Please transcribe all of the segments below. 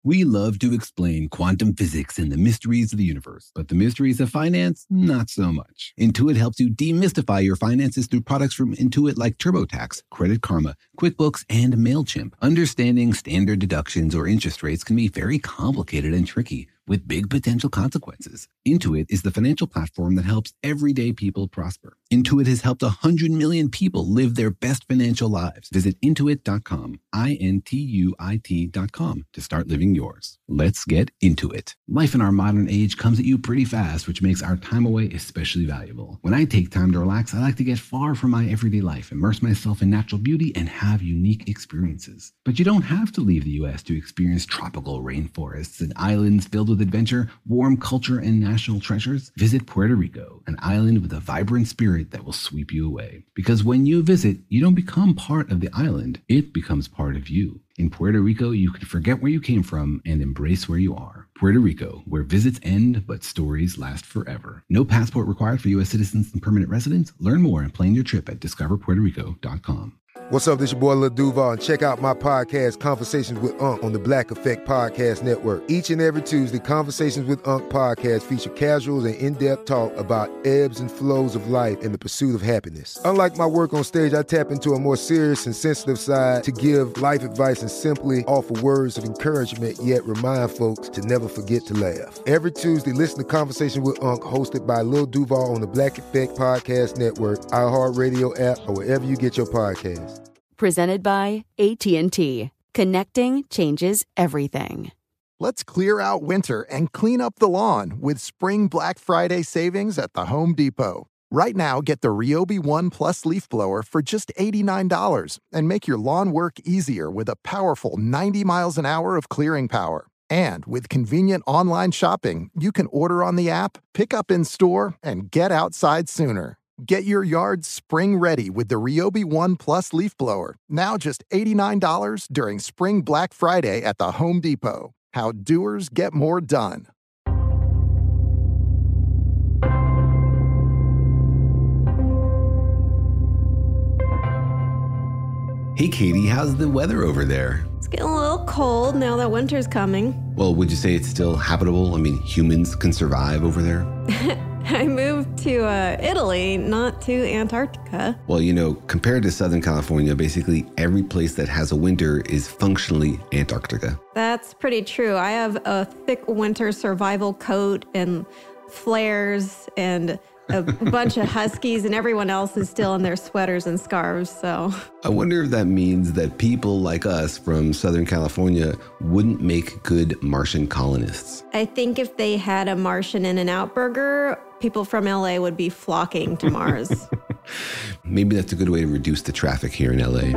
We love to explain quantum physics and the mysteries of the universe, but the mysteries of finance, not so much. Intuit helps you demystify your finances through products from Intuit like TurboTax, Credit Karma, QuickBooks, and MailChimp. Understanding standard deductions or interest rates can be very complicated and tricky, with big potential consequences. Intuit is the financial platform that helps everyday people prosper. Intuit has helped 100 million people live their best financial lives. Visit Intuit.com, Intuit.com, to start living yours. Let's get into it. Life in our modern age comes at you pretty fast, which makes our time away especially valuable. When I take time to relax, I like to get far from my everyday life, immerse myself in natural beauty, and have unique experiences. But you don't have to leave the U.S. to experience tropical rainforests and islands filled with adventure, warm culture, and national treasures. Visit Puerto Rico, an island with a vibrant spirit that will sweep you away. Because when you visit, you don't become part of the island, it becomes part of you. In Puerto Rico, you can forget where you came from and embrace where you are. Puerto Rico, where visits end, but stories last forever. No passport required for U.S. citizens and permanent residents. Learn more and plan your trip at discoverpuertorico.com. What's up, this your boy Lil Duval, and check out my podcast, Conversations with Unc, on the Black Effect Podcast Network. Each and every Tuesday, Conversations with Unc podcast feature casuals and in-depth talk about ebbs and flows of life and the pursuit of happiness. Unlike my work on stage, I tap into a more serious and sensitive side to give life advice and simply offer words of encouragement, yet remind folks to never forget to laugh. Every Tuesday, listen to Conversation with Unc, hosted by Lil Duval on the Black Effect Podcast Network, iHeartRadio app, or wherever you get your podcasts. Presented by AT&T. Connecting changes everything. Let's clear out winter and clean up the lawn with Spring Black Friday savings at the Home Depot. Right now, get the Ryobi One Plus leaf blower for just $89 and make your lawn work easier with a powerful 90 miles an hour of clearing power. And with convenient online shopping, you can order on the app, pick up in store, and get outside sooner. Get your yard spring ready with the Ryobi One Plus leaf blower. Now just $89 during Spring Black Friday at the Home Depot. How doers get more done. Hey, Katie, how's the weather over there? It's getting a little cold now that winter's coming. Well, would you say it's still habitable? I mean, humans can survive over there? I moved to Italy, not to Antarctica. Well, you know, compared to Southern California, basically every place that has a winter is functionally Antarctica. That's pretty true. I have a thick winter survival coat and flares and a bunch of huskies, and everyone else is still in their sweaters and scarves, so. I wonder if that means that people like us from Southern California wouldn't make good Martian colonists. I think if they had a Martian In-N-Out burger, people from LA would be flocking to Mars. Maybe that's a good way to reduce the traffic here in LA.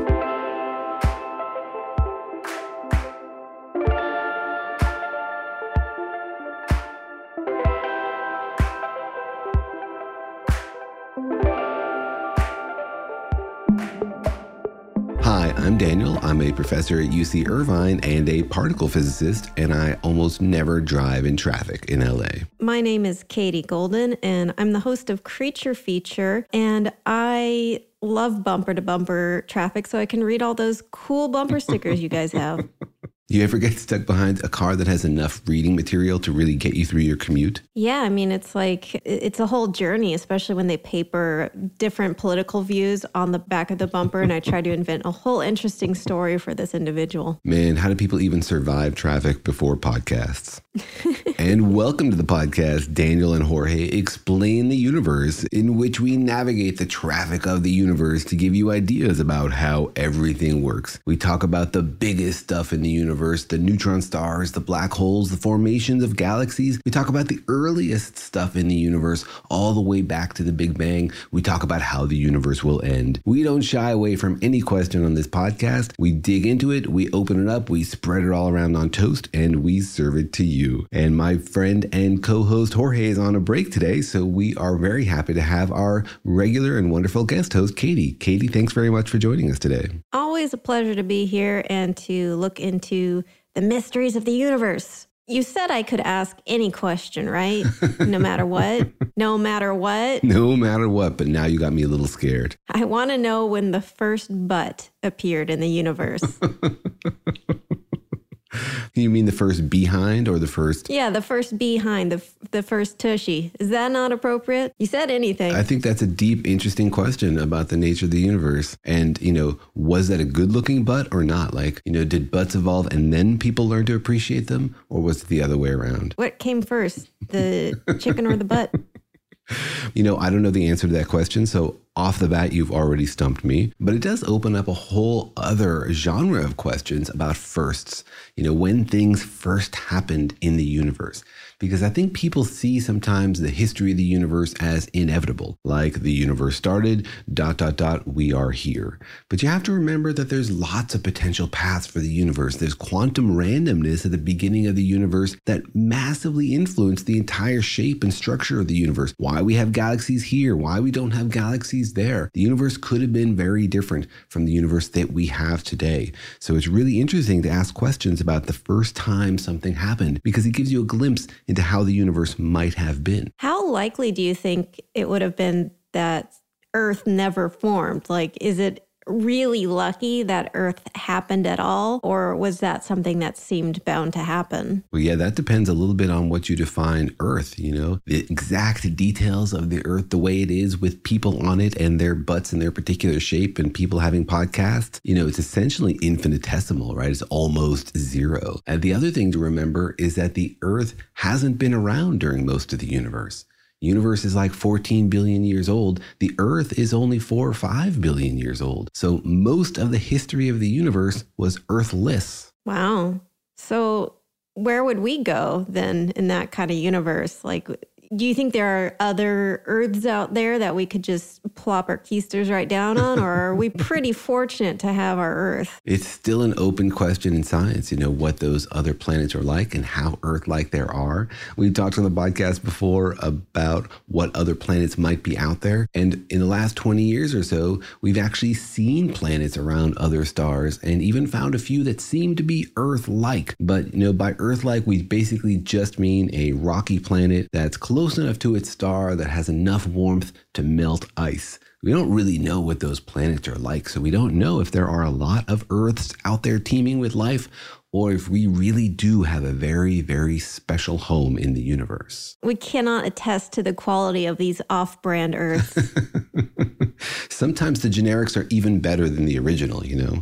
Hi, I'm Daniel. I'm a professor at UC Irvine and a particle physicist, and I almost never drive in traffic in LA. My name is Katie Golden, and I'm the host of Creature Feature, and I love bumper-to-bumper traffic, so I can read all those cool bumper stickers you guys have. You ever get stuck behind a car that has enough reading material to really get you through your commute? Yeah, I mean, it's a whole journey, especially when they paper different political views on the back of the bumper, and I try to invent a whole interesting story for this individual. Man, how do people even survive traffic before podcasts? And welcome to the podcast, Daniel and Jorge Explain the Universe, in which we navigate the traffic of the universe to give you ideas about how everything works. We talk about the biggest stuff in the universe, the neutron stars, the black holes, the formations of galaxies. We talk about the earliest stuff in the universe, all the way back to the Big Bang. We talk about how the universe will end. We don't shy away from any question on this podcast. We dig into it, we open it up, we spread it all around on toast, and we serve it to you. And my friend and co-host Jorge is on a break today, so we are very happy to have our regular and wonderful guest host, Katie. Katie, thanks very much for joining us today. Always a pleasure to be here and to look into the mysteries of the universe. You said I could ask any question, right? No matter what? No matter what? No matter what, but now you got me a little scared. I want to know when the first butt appeared in the universe. You mean the first behind or the first? Yeah, the first behind, the first tushy. Is that not appropriate? You said anything. I think that's a deep, interesting question about the nature of the universe. And, was that a good looking butt or not? Like, did butts evolve and then people learn to appreciate them? Or was it the other way around? What came first, the chicken or the butt? I don't know the answer to that question. So off the bat, you've already stumped me. But it does open up a whole other genre of questions about firsts, when things first happened in the universe. Because I think people see sometimes the history of the universe as inevitable, like the universe started, ... we are here. But you have to remember that there's lots of potential paths for the universe. There's quantum randomness at the beginning of the universe that massively influenced the entire shape and structure of the universe. Why we have galaxies here, why we don't have galaxies there. The universe could have been very different from the universe that we have today. So it's really interesting to ask questions about the first time something happened, because it gives you a glimpse into how the universe might have been. How likely do you think it would have been that Earth never formed? Like, is it really lucky that Earth happened at all? Or was that something that seemed bound to happen? Well, yeah, that depends a little bit on what you define Earth, the exact details of the Earth, the way it is with people on it and their butts in their particular shape and people having podcasts. It's essentially infinitesimal, right? It's almost zero. And the other thing to remember is that the Earth hasn't been around during most of the universe. The universe is like 14 billion years old. The Earth is only 4 or 5 billion years old. So most of the history of the universe was Earthless. Wow. So where would we go then in that kind of universe? Like, do you think there are other Earths out there that we could just plop our keisters right down on? Or are we pretty fortunate to have our Earth? It's still an open question in science, what those other planets are like and how Earth-like there are. We've talked on the podcast before about what other planets might be out there. And in the last 20 years or so, we've actually seen planets around other stars and even found a few that seem to be Earth-like. But, by Earth-like, we basically just mean a rocky planet that's close enough to its star that has enough warmth to melt ice. We don't really know what those planets are like, so we don't know if there are a lot of Earths out there teeming with life, or if we really do have a very, very special home in the universe. We cannot attest to the quality of these off-brand Earths. Sometimes the generics are even better than the original,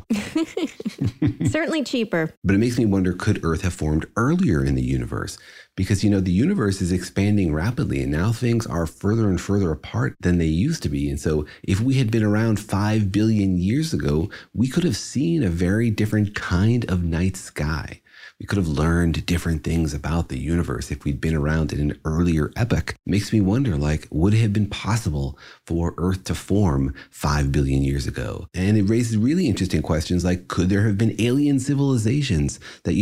Certainly cheaper. But it makes me wonder, could Earth have formed earlier in the universe? Because, the universe is expanding rapidly, and now things are further and further apart than they used to be. And so if we had been around 5 billion years ago, we could have seen a very different kind of night sky. We could have learned different things about the universe if we'd been around in an earlier epoch. Makes me wonder, would it have been possible for Earth to form 5 billion years ago? And it raises really interesting questions like, could there have been alien civilizations that,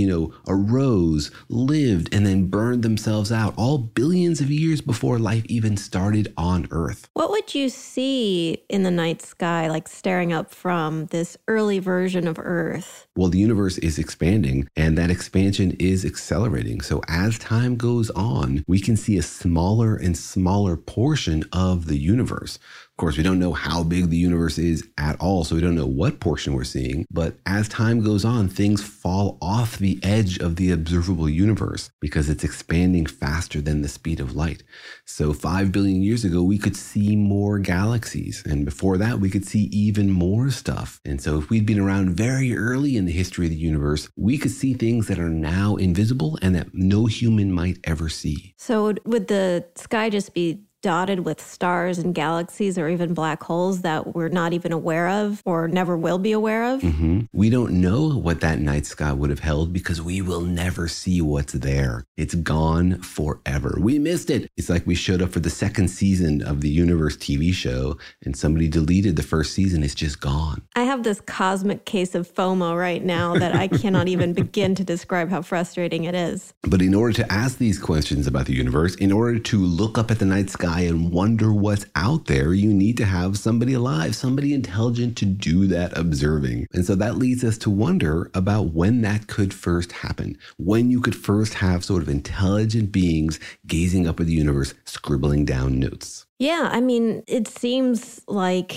arose, lived, and then burned themselves out all billions of years before life even started on Earth? What would you see in the night sky, like staring up from this early version of Earth? Well, the universe is expanding, and that expansion is accelerating. So as time goes on, we can see a smaller and smaller portion of the universe. Of course, we don't know how big the universe is at all, so we don't know what portion we're seeing. But as time goes on, things fall off the edge of the observable universe because it's expanding faster than the speed of light. So 5 billion years ago, we could see more galaxies. And before that, we could see even more stuff. And so if we'd been around very early in the history of the universe, we could see things that are now invisible and that no human might ever see. So would the sky just be dotted with stars and galaxies or even black holes that we're not even aware of or never will be aware of? Mm-hmm. We don't know what that night sky would have held because we will never see what's there. It's gone forever. We missed it. It's like we showed up for the second season of the Universe TV show and somebody deleted the first season. It's just gone. I have this cosmic case of FOMO right now that I cannot even begin to describe how frustrating it is. But in order to ask these questions about the universe, in order to look up at the night sky and wonder what's out there, you need to have somebody alive, somebody intelligent to do that observing. And so that leads us to wonder about when that could first happen, when you could first have sort of intelligent beings gazing up at the universe, scribbling down notes. Yeah, I mean, it seems like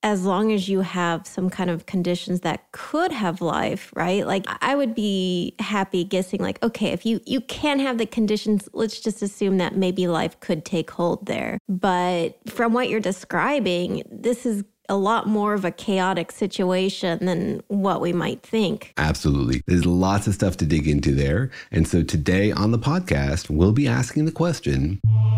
as long as you have some kind of conditions that could have life, right? Like I would be happy guessing like, okay, if you can have the conditions, let's just assume that maybe life could take hold there. But from what you're describing, this is a lot more of a chaotic situation than what we might think. Absolutely. There's lots of stuff to dig into there. And so today on the podcast, we'll be asking the question,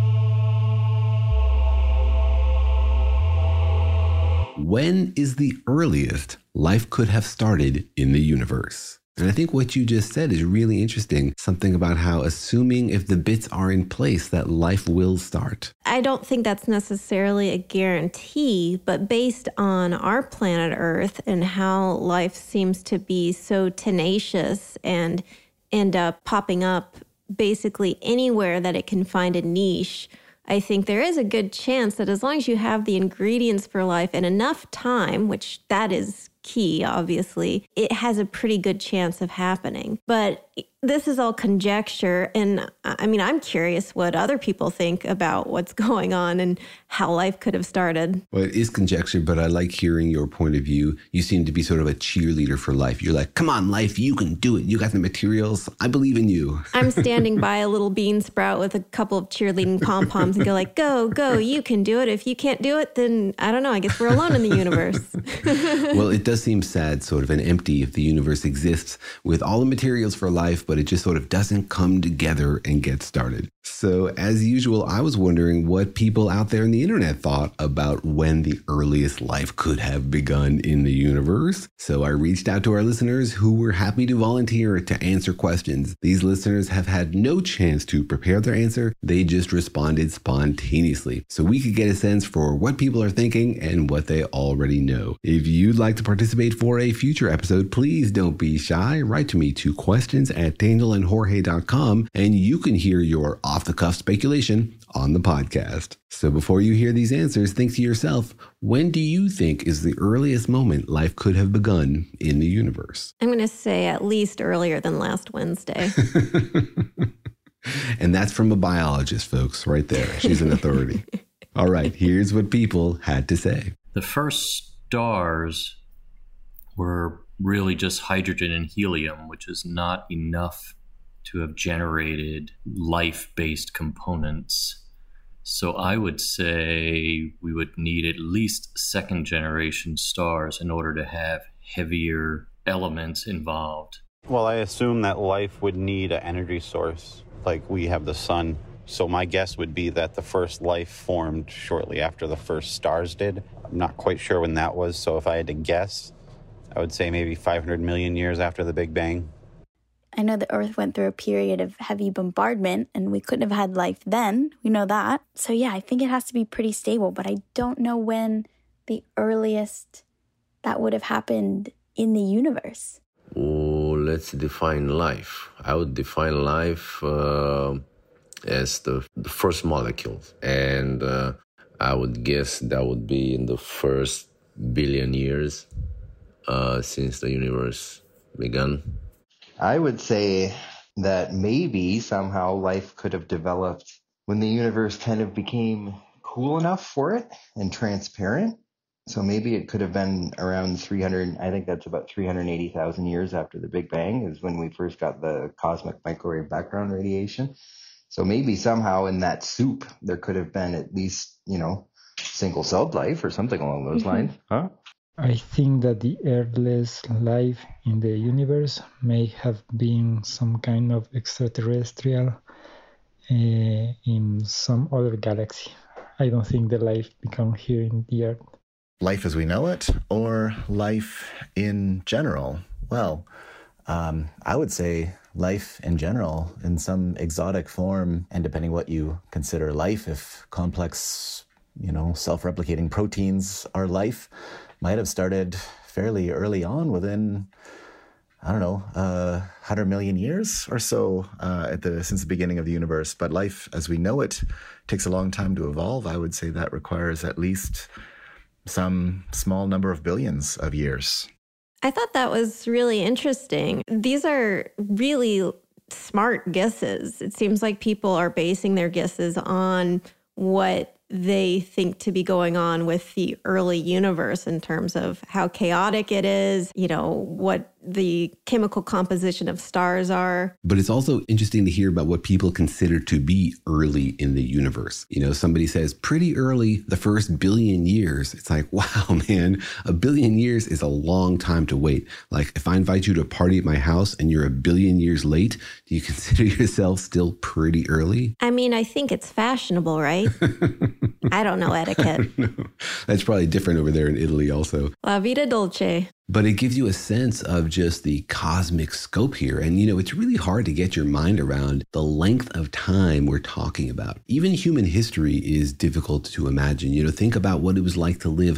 when is the earliest life could have started in the universe? And I think what you just said is really interesting. Something about how assuming if the bits are in place that life will start. I don't think that's necessarily a guarantee, but based on our planet Earth and how life seems to be so tenacious and end up popping up basically anywhere that it can find a niche, I think there is a good chance that as long as you have the ingredients for life and enough time, which that is key, obviously, it has a pretty good chance of happening. But this is all conjecture. And I mean, I'm curious what other people think about what's going on and how life could have started. Well, it is conjecture, but I like hearing your point of view. You seem to be sort of a cheerleader for life. You're like, come on, life, you can do it. You got the materials. I believe in you. I'm standing by a little bean sprout with a couple of cheerleading pom-poms and go like, go, you can do it. If you can't do it, then I don't know. I guess we're alone in the universe. Well, it does seem sad, sort of, and empty if the universe exists with all the materials for life, but it just sort of doesn't come together and get started. So as usual, I was wondering what people out there in the internet thought about when the earliest life could have begun in the universe. So I reached out to our listeners who were happy to volunteer to answer questions. These listeners have had no chance to prepare their answer. They just responded spontaneously. So we could get a sense for what people are thinking and what they already know. If you'd like to participate for a future episode, please don't be shy. Write to me to questions@danielandjorge.com and you can hear your off-the-cuff speculation on the podcast. So before you hear these answers, think to yourself, when do you think is the earliest moment life could have begun in the universe? I'm going to say at least earlier than last Wednesday. And that's from a biologist, folks, right there. She's an authority. All right, here's what people had to say. The first stars were really just hydrogen and helium, which is not enough to have generated life-based components. So I would say we would need at least second-generation stars in order to have heavier elements involved. Well, I assume that life would need an energy source, like we have the sun. So my guess would be that the first life formed shortly after the first stars did. I'm not quite sure when that was, so if I had to guess, I would say maybe 500 million years after the Big Bang. I know the Earth went through a period of heavy bombardment, and we couldn't have had life then. We know that. So yeah, I think it has to be pretty stable, but I don't know when the earliest that would have happened in the universe. Oh, let's define life. I would define life as the first molecules. And I would guess that would be in the first billion years since the universe began. I would say that maybe somehow life could have developed when the universe kind of became cool enough for it and transparent. So maybe it could have been around 300, I think that's about 380,000 years after the Big Bang is when we first got the cosmic microwave background radiation. So maybe somehow in that soup, there could have been at least, single-celled life or something along those lines. Huh? I think that the earliest life in the universe may have been some kind of extraterrestrial in some other galaxy. I don't think the life began here in the Earth. Life as we know it, or life in general? Well, I would say life in general in some exotic form, and depending what you consider life, if complex, self-replicating proteins are life, might have started fairly early on within, 100 million years or so since the beginning of the universe. But life as we know it takes a long time to evolve. I would say that requires at least some small number of billions of years. I thought that was really interesting. These are really smart guesses. It seems like people are basing their guesses on what they think to be going on with the early universe in terms of how chaotic it is, what the chemical composition of stars are. But it's also interesting to hear about what people consider to be early in the universe. Somebody says pretty early, the first billion years. It's like, wow, man, a billion years is a long time to wait. Like if I invite you to a party at my house and you're a billion years late, do you consider yourself still pretty early? I mean, I think it's fashionable, right? I don't know etiquette. No, that's probably different over there in Italy also. La vida dolce. But it gives you a sense of just the cosmic scope here. And, it's really hard to get your mind around the length of time we're talking about. Even human history is difficult to imagine. Think about what it was like to live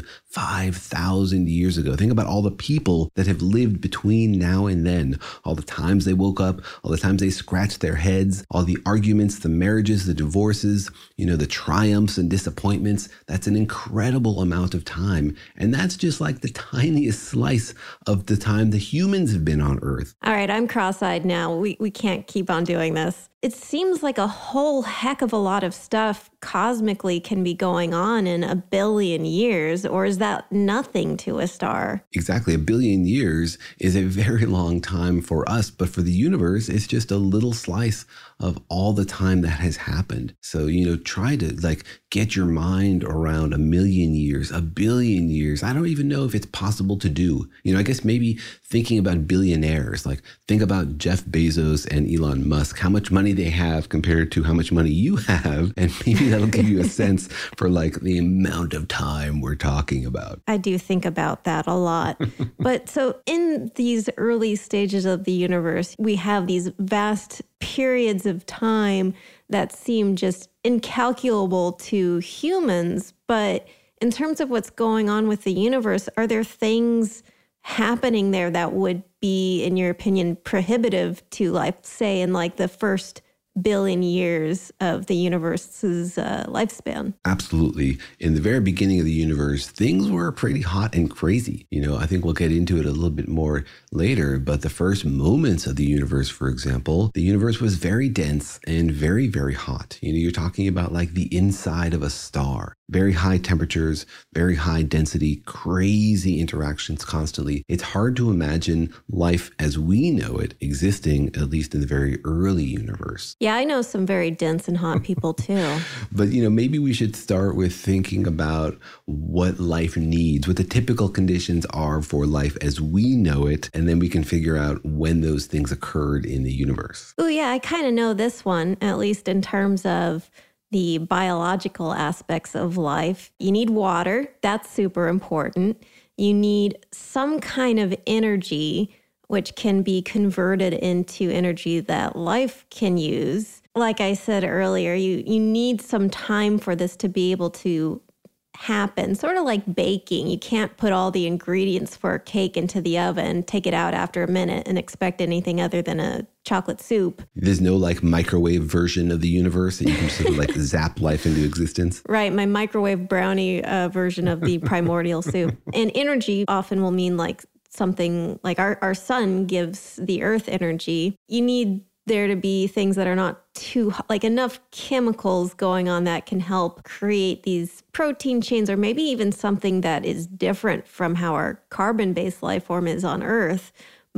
5,000 years ago. Think about all the people that have lived between now and then, all the times they woke up, all the times they scratched their heads, all the arguments, the marriages, the divorces, the triumphs and disappointments. That's an incredible amount of time. And that's just like the tiniest slice of the time the humans have been on Earth. All right, I'm cross-eyed now. We can't keep on doing this. It seems like a whole heck of a lot of stuff cosmically can be going on in a billion years, or is that nothing to a star? Exactly. A billion years is a very long time for us, but for the universe, it's just a little slice of all the time that has happened. So, try to get your mind around a million years, a billion years. I don't even know if it's possible to do. I guess maybe thinking about billionaires, think about Jeff Bezos and Elon Musk, how much money they have compared to how much money you have. And maybe that'll give you a sense for the amount of time we're talking about. I do think about that a lot. But so in these early stages of the universe, we have these vast periods of time that seem just incalculable to humans. But in terms of what's going on with the universe, are there things happening there that would be, in your opinion, prohibitive to life, say in the first billion years of the universe's lifespan? Absolutely. In the very beginning of the universe, things were pretty hot and crazy. I think we'll get into it a little bit more later, but the first moments of the universe, for example, the universe was very dense and very, very hot. You're talking about the inside of a star. Very high temperatures, very high density, crazy interactions constantly. It's hard to imagine life as we know it existing, at least in the very early universe. Yeah, I know some very dense and hot people too. But, maybe we should start with thinking about what life needs, what the typical conditions are for life as we know it, and then we can figure out when those things occurred in the universe. Oh, yeah, I kind of know this one, at least in terms of the biological aspects of life. You need water. That's super important. You need some kind of energy, which can be converted into energy that life can use. Like I said earlier, you need some time for this to be able to happen, sort of like baking. You can't put all the ingredients for a cake into the oven, take it out after a minute and expect anything other than a chocolate soup. There's no microwave version of the universe that you can sort of zap life into existence. Right. My microwave brownie version of the primordial soup. And energy often will mean something like our sun gives the earth energy. You need there to be things that are not too, enough chemicals going on that can help create these protein chains, or maybe even something that is different from how our carbon-based life form is on Earth.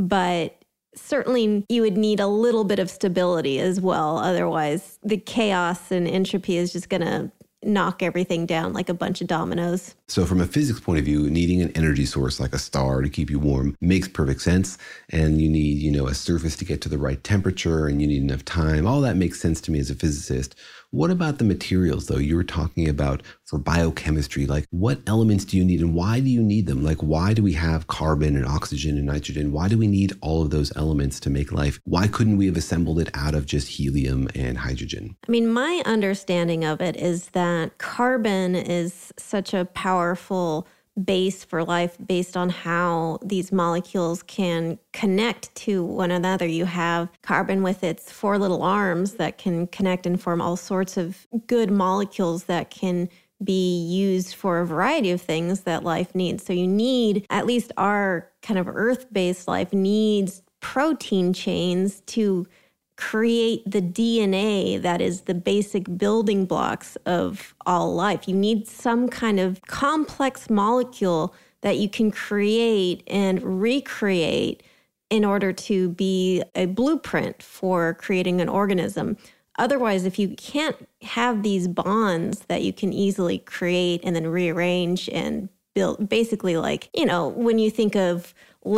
But certainly you would need a little bit of stability as well. Otherwise, the chaos and entropy is just going to knock everything down like a bunch of dominoes. So from a physics point of view, needing an energy source like a star to keep you warm makes perfect sense. And you need, a surface to get to the right temperature, and you need enough time. All that makes sense to me as a physicist. What about the materials, though? You were talking about for biochemistry, what elements do you need and why do you need them? Why do we have carbon and oxygen and nitrogen? Why do we need all of those elements to make life? Why couldn't we have assembled it out of just helium and hydrogen? I mean, my understanding of it is that carbon is such a powerful base for life based on how these molecules can connect to one another. You have carbon with its 4 little arms that can connect and form all sorts of good molecules that can be used for a variety of things that life needs. So you need, at least our kind of Earth-based life needs protein chains to create the DNA that is the basic building blocks of all life. You need some kind of complex molecule that you can create and recreate in order to be a blueprint for creating an organism. Otherwise, if you can't have these bonds that you can easily create and then rearrange and build, basically like, when you think of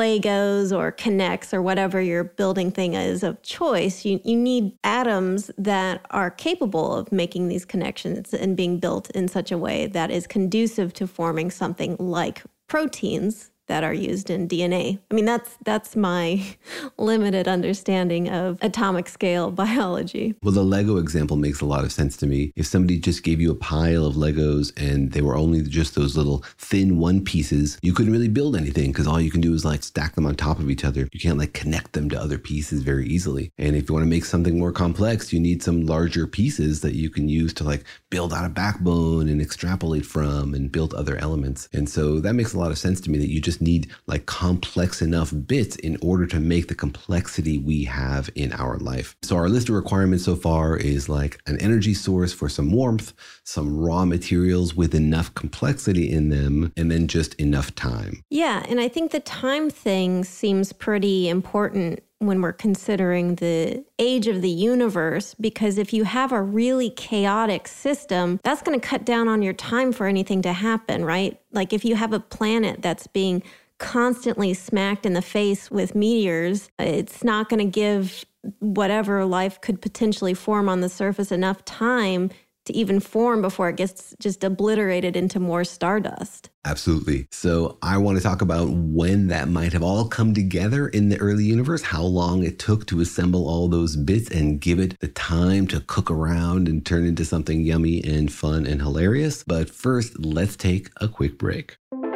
Legos or Connects or whatever your building thing is of choice, you need atoms that are capable of making these connections and being built in such a way that is conducive to forming something like proteins that are used in DNA. I mean, that's my limited understanding of atomic scale biology. Well, the Lego example makes a lot of sense to me. If somebody just gave you a pile of Legos and they were only just those little thin one pieces, you couldn't really build anything because all you can do is like stack them on top of each other. You can't like connect them to other pieces very easily. And if you want to make something more complex, you need some larger pieces that you can use to like build out a backbone and extrapolate from and build other elements. And so that makes a lot of sense to me that you just need like complex enough bits in order to make the complexity we have in our life. So our list of requirements so far is like an energy source for some warmth, some raw materials with enough complexity in them, and then just enough time. Yeah, and I think the time thing seems pretty important when we're considering the age of the universe, because if you have a really chaotic system, that's going to cut down on your time for anything to happen, right? Like if you have a planet that's being constantly smacked in the face with meteors, it's not going to give whatever life could potentially form on the surface enough time to even form before it gets just obliterated into more stardust. Absolutely. So I want to talk about when that might have all come together in the early universe, how long it took to assemble all those bits and give it the time to cook around and turn into something yummy and fun and hilarious. But first, let's take a quick break.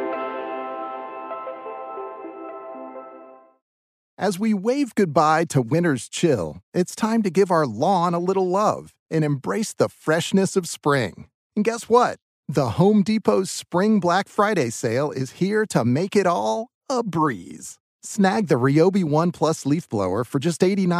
As we wave goodbye to winter's chill, it's time to give our lawn a little love and embrace the freshness of spring. And guess what? The Home Depot's Spring Black Friday sale is here to make it all a breeze. Snag the Ryobi One Plus leaf blower for just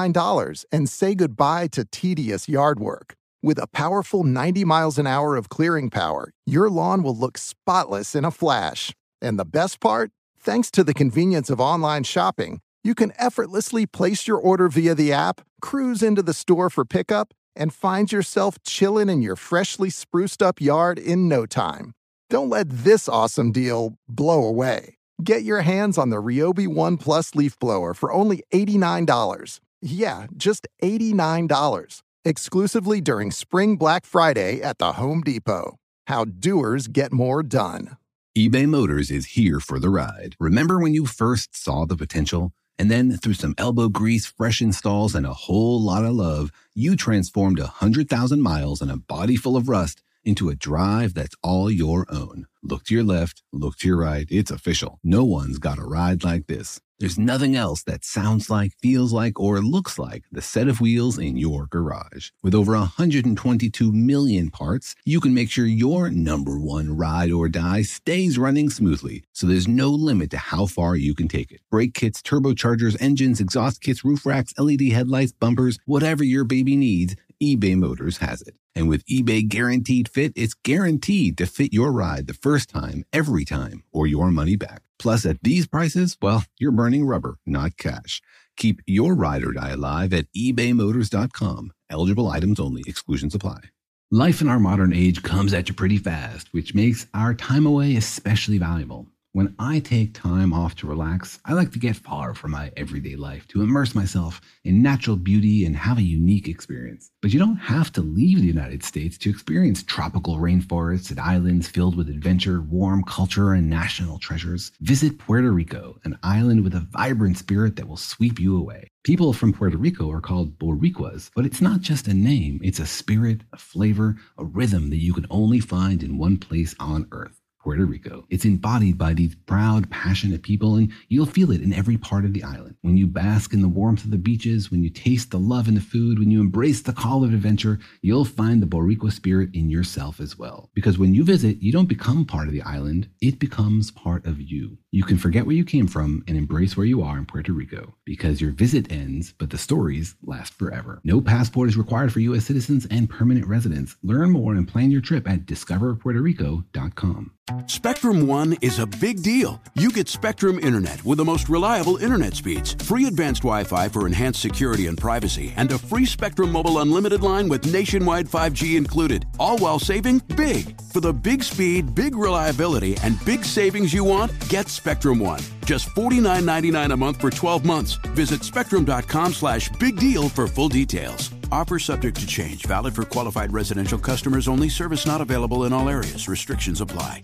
$89 and say goodbye to tedious yard work. With a powerful 90 miles an hour of clearing power, your lawn will look spotless in a flash. And the best part? Thanks to the convenience of online shopping, you can effortlessly place your order via the app, cruise into the store for pickup, and find yourself chilling in your freshly spruced up yard in no time. Don't let this awesome deal blow away. Get your hands on the Ryobi One Plus leaf blower for only $89. Yeah, just $89. Exclusively during Spring Black Friday at the Home Depot. How doers get more done. eBay Motors is here for the ride. Remember when you first saw the potential? And then through some elbow grease, fresh installs, and a whole lot of love, you transformed 100,000 miles and a body full of rust into a drive that's all your own. Look to your left, look to your right. It's official. No one's got a ride like this. There's nothing else that sounds like, feels like, or looks like the set of wheels in your garage. With over 122 million parts, you can make sure your number one ride or die stays running smoothly, so there's no limit to how far you can take it. Brake kits, turbochargers, engines, exhaust kits, roof racks, LED headlights, bumpers, whatever your baby needs, eBay Motors has it. And with eBay Guaranteed Fit, it's guaranteed to fit your ride the first time, every time, or your money back. Plus, at these prices, well, you're burning rubber, not cash. Keep your ride or die alive at ebaymotors.com. Eligible items only. Exclusions apply. Life in our modern age comes at you pretty fast, which makes our time away especially valuable. When I take time off to relax, I like to get far from my everyday life, to immerse myself in natural beauty and have a unique experience. But you don't have to leave the United States to experience tropical rainforests and islands filled with adventure, warm culture, and national treasures. Visit Puerto Rico, an island with a vibrant spirit that will sweep you away. People from Puerto Rico are called Boricuas, but it's not just a name. It's a spirit, a flavor, a rhythm that you can only find in one place on Earth. Puerto Rico. It's embodied by these proud, passionate people, and you'll feel it in every part of the island. When you bask in the warmth of the beaches, when you taste the love in the food, when you embrace the call of adventure, you'll find the Boricua spirit in yourself as well. Because when you visit, you don't become part of the island, it becomes part of you. You can forget where you came from and embrace where you are in Puerto Rico, because your visit ends, but the stories last forever. No passport is required for U.S. citizens and permanent residents. Learn more and plan your trip at discoverpuertorico.com. Spectrum One is a big deal. You get Spectrum Internet with the most reliable internet speeds, free advanced Wi-Fi for enhanced security and privacy, and a free Spectrum Mobile Unlimited line with nationwide 5G included, all while saving big. For the big speed, big reliability, and big savings you want, get Spectrum One. Just $49.99 a month for 12 months. Visit spectrum.com/big deal for full details. Offer subject to change. Valid for qualified residential customers only. Service not available in all areas. Restrictions apply.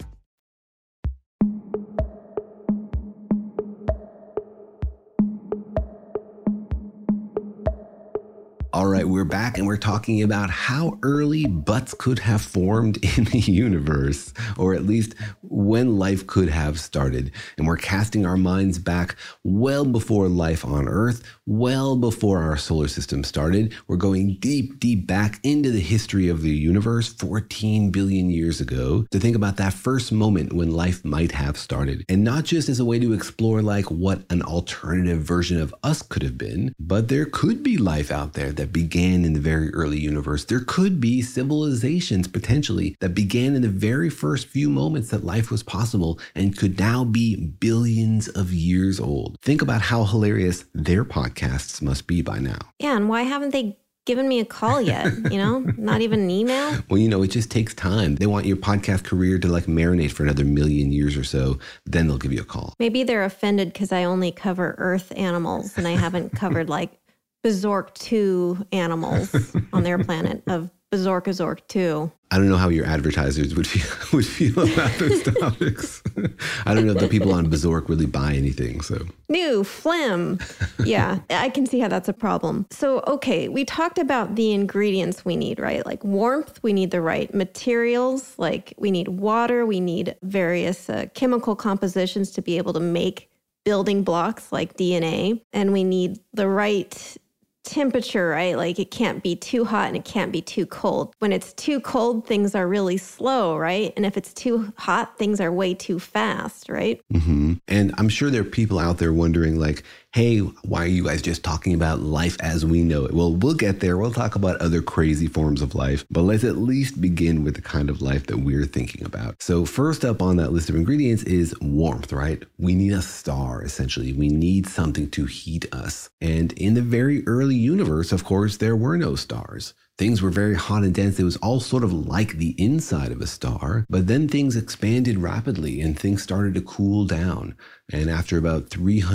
All right, we're back and we're talking about how early butts could have formed in the universe, or at least when life could have started. And we're casting our minds back well before life on Earth, well before our solar system started. We're going deep, deep back into the history of the universe 14 billion years ago to think about that first moment when life might have started. And not just as a way to explore like what an alternative version of us could have been, but there could be life out there that began in the very early universe. There could be civilizations potentially that began in the very first few moments that life was possible and could now be billions of years old. Think about how hilarious their podcasts must be by now. Yeah, and why haven't they given me a call yet? Not even an email? Well, it just takes time. They want your podcast career to like marinate for another million years or so. Then they'll give you a call. Maybe they're offended because I only cover Earth animals and I haven't covered like Berserk 2 animals on their planet of Berserk 2. I don't know how your advertisers would feel about those topics. I don't know if the people on Berserk really buy anything. So new phlegm. Yeah, I can see how that's a problem. So, okay, we talked about the ingredients we need, right? Like warmth, we need the right materials. Like we need water, we need various chemical compositions to be able to make building blocks like DNA. And we need the right temperature, right? Like it can't be too hot and it can't be too cold. When it's too cold, things are really slow, right? And if it's too hot, things are way too fast, right? Mm-hmm. And I'm sure there are people out there wondering like, hey, why are you guys just talking about life as we know it? Well, we'll get there. We'll talk about other crazy forms of life, but let's at least begin with the kind of life that we're thinking about. So first up on that list of ingredients is warmth, right? We need a star, essentially. We need something to heat us. And in the very early universe, of course, there were no stars. Things were very hot and dense. It was all sort of like the inside of a star, but then things expanded rapidly and things started to cool down. And after about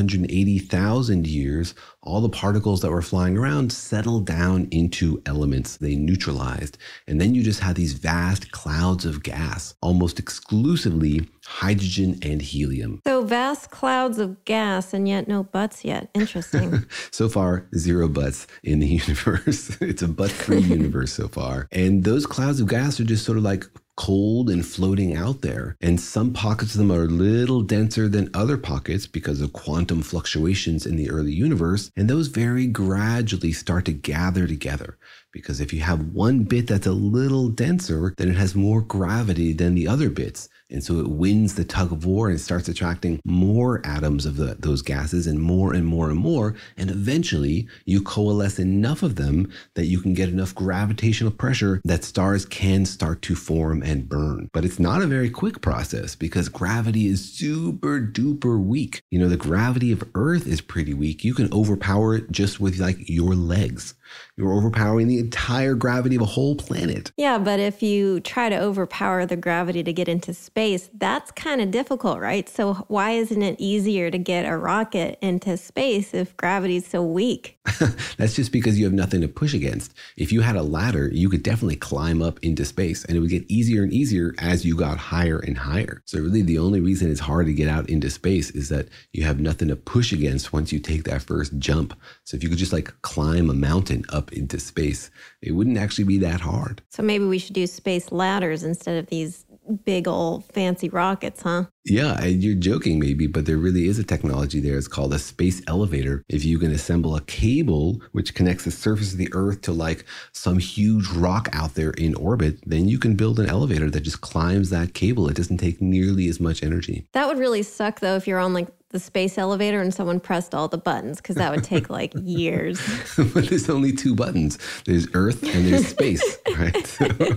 380,000 years, all the particles that were flying around settled down into elements. They neutralized. And then you just had these vast clouds of gas, almost exclusively hydrogen and helium. So vast clouds of gas and yet no butts yet. Interesting. So far, 0 butts in the universe. It's a butt-free universe so far. And those clouds of gas are just sort of like cold and floating out there. And some pockets of them are a little denser than other pockets because of quantum fluctuations in the early universe. And those very gradually start to gather together. Because if you have one bit that's a little denser, then it has more gravity than the other bits. And so it wins the tug of war and starts attracting more atoms of those gases and more and more and more. And eventually you coalesce enough of them that you can get enough gravitational pressure that stars can start to form and burn. But it's not a very quick process because gravity is super duper weak. The gravity of Earth is pretty weak. You can overpower it just with like your legs. You're overpowering the entire gravity of a whole planet. Yeah, but if you try to overpower the gravity to get into space, that's kind of difficult, right? So why isn't it easier to get a rocket into space if gravity is so weak? That's just because you have nothing to push against. If you had a ladder, you could definitely climb up into space, and it would get easier and easier as you got higher and higher. So really the only reason it's hard to get out into space is that you have nothing to push against once you take that first jump. So if you could just like climb a mountain up into space, it wouldn't actually be that hard. So maybe we should do space ladders instead of these big old fancy rockets, huh? Yeah, and you're joking maybe, but there really is a technology there. It's called a space elevator. If you can assemble a cable which connects the surface of the Earth to like some huge rock out there in orbit, then you can build an elevator that just climbs that cable. It doesn't take nearly as much energy. That would really suck, though, if you're on like the space elevator and someone pressed all the buttons, because that would take like years. But there's only two buttons. There's Earth and there's space, right?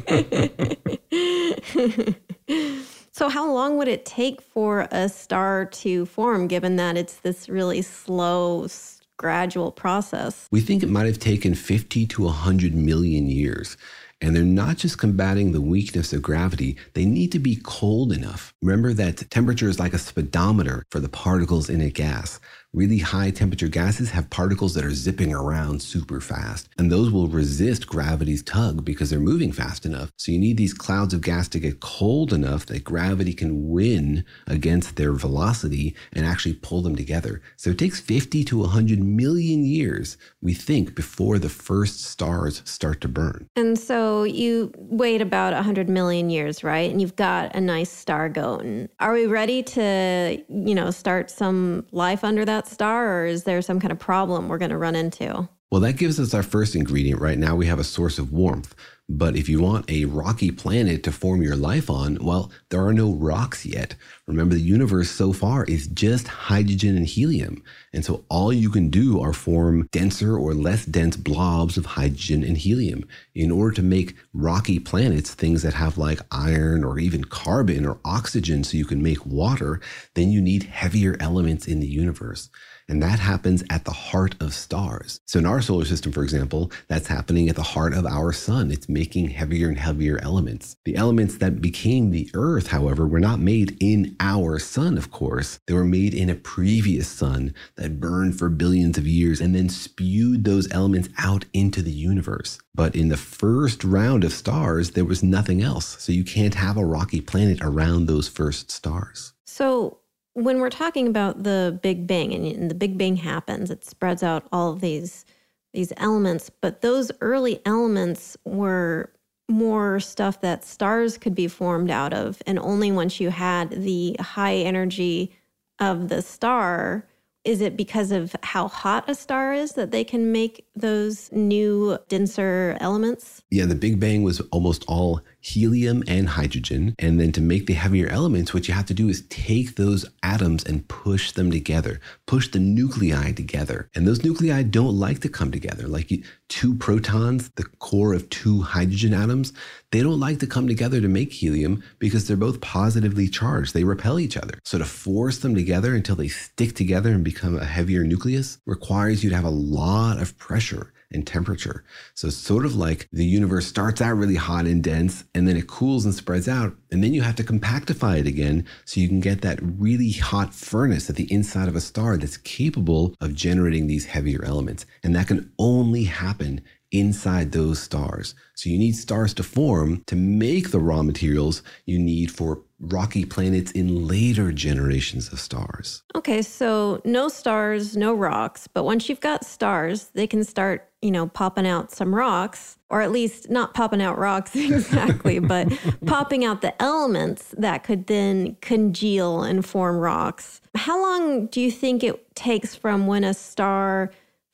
So how long would it take for a star to form, given that it's this really slow, gradual process? We think it might have taken 50 to 100 million years. And they're not just combating the weakness of gravity, they need to be cold enough. Remember that temperature is like a speedometer for the particles in a gas. Really high temperature gases have particles that are zipping around super fast, and those will resist gravity's tug because they're moving fast enough. So you need these clouds of gas to get cold enough that gravity can win against their velocity and actually pull them together. So it takes 50 to 100 million years, we think, before the first stars start to burn. And so you wait about 100 million years, right? And you've got a nice star going. Are we ready to, start some life under that star, or is there some kind of problem we're going to run into? Well, that gives us our first ingredient. Right now we have a source of warmth. But if you want a rocky planet to form your life on, well, there are no rocks yet. Remember, the universe so far is just hydrogen and helium. And so all you can do are form denser or less dense blobs of hydrogen and helium. In order to make rocky planets, things that have like iron or even carbon or oxygen so you can make water, then you need heavier elements in the universe. And that happens at the heart of stars. So in our solar system, for example, that's happening at the heart of our sun. It's making heavier and heavier elements. The elements that became the Earth, however, were not made in our sun, of course. They were made in a previous sun that burned for billions of years and then spewed those elements out into the universe. But in the first round of stars, there was nothing else. So you can't have a rocky planet around those first stars. So when we're talking about the Big Bang, and the Big Bang happens, it spreads out all of these elements, but those early elements were more stuff that stars could be formed out of, and only once you had the high energy of the star, is it because of how hot a star is that they can make those new, denser elements? Yeah, the Big Bang was almost all helium and hydrogen. And then to make the heavier elements, what you have to do is take those atoms and push them together, push the nuclei together. And those nuclei don't like to come together. Like two protons, the core of two hydrogen atoms, they don't like to come together to make helium because they're both positively charged. They repel each other. So to force them together until they stick together and become a heavier nucleus requires you to have a lot of pressure and temperature. So it's sort of like the universe starts out really hot and dense, and then it cools and spreads out, and then you have to compactify it again so you can get that really hot furnace at the inside of a star that's capable of generating these heavier elements. And that can only happen inside those stars. So you need stars to form to make the raw materials you need for rocky planets in later generations of stars. Okay, so no stars, no rocks, but once you've got stars, they can start, popping out some rocks, or at least not popping out rocks exactly, but popping out the elements that could then congeal and form rocks. How long do you think it takes from when a star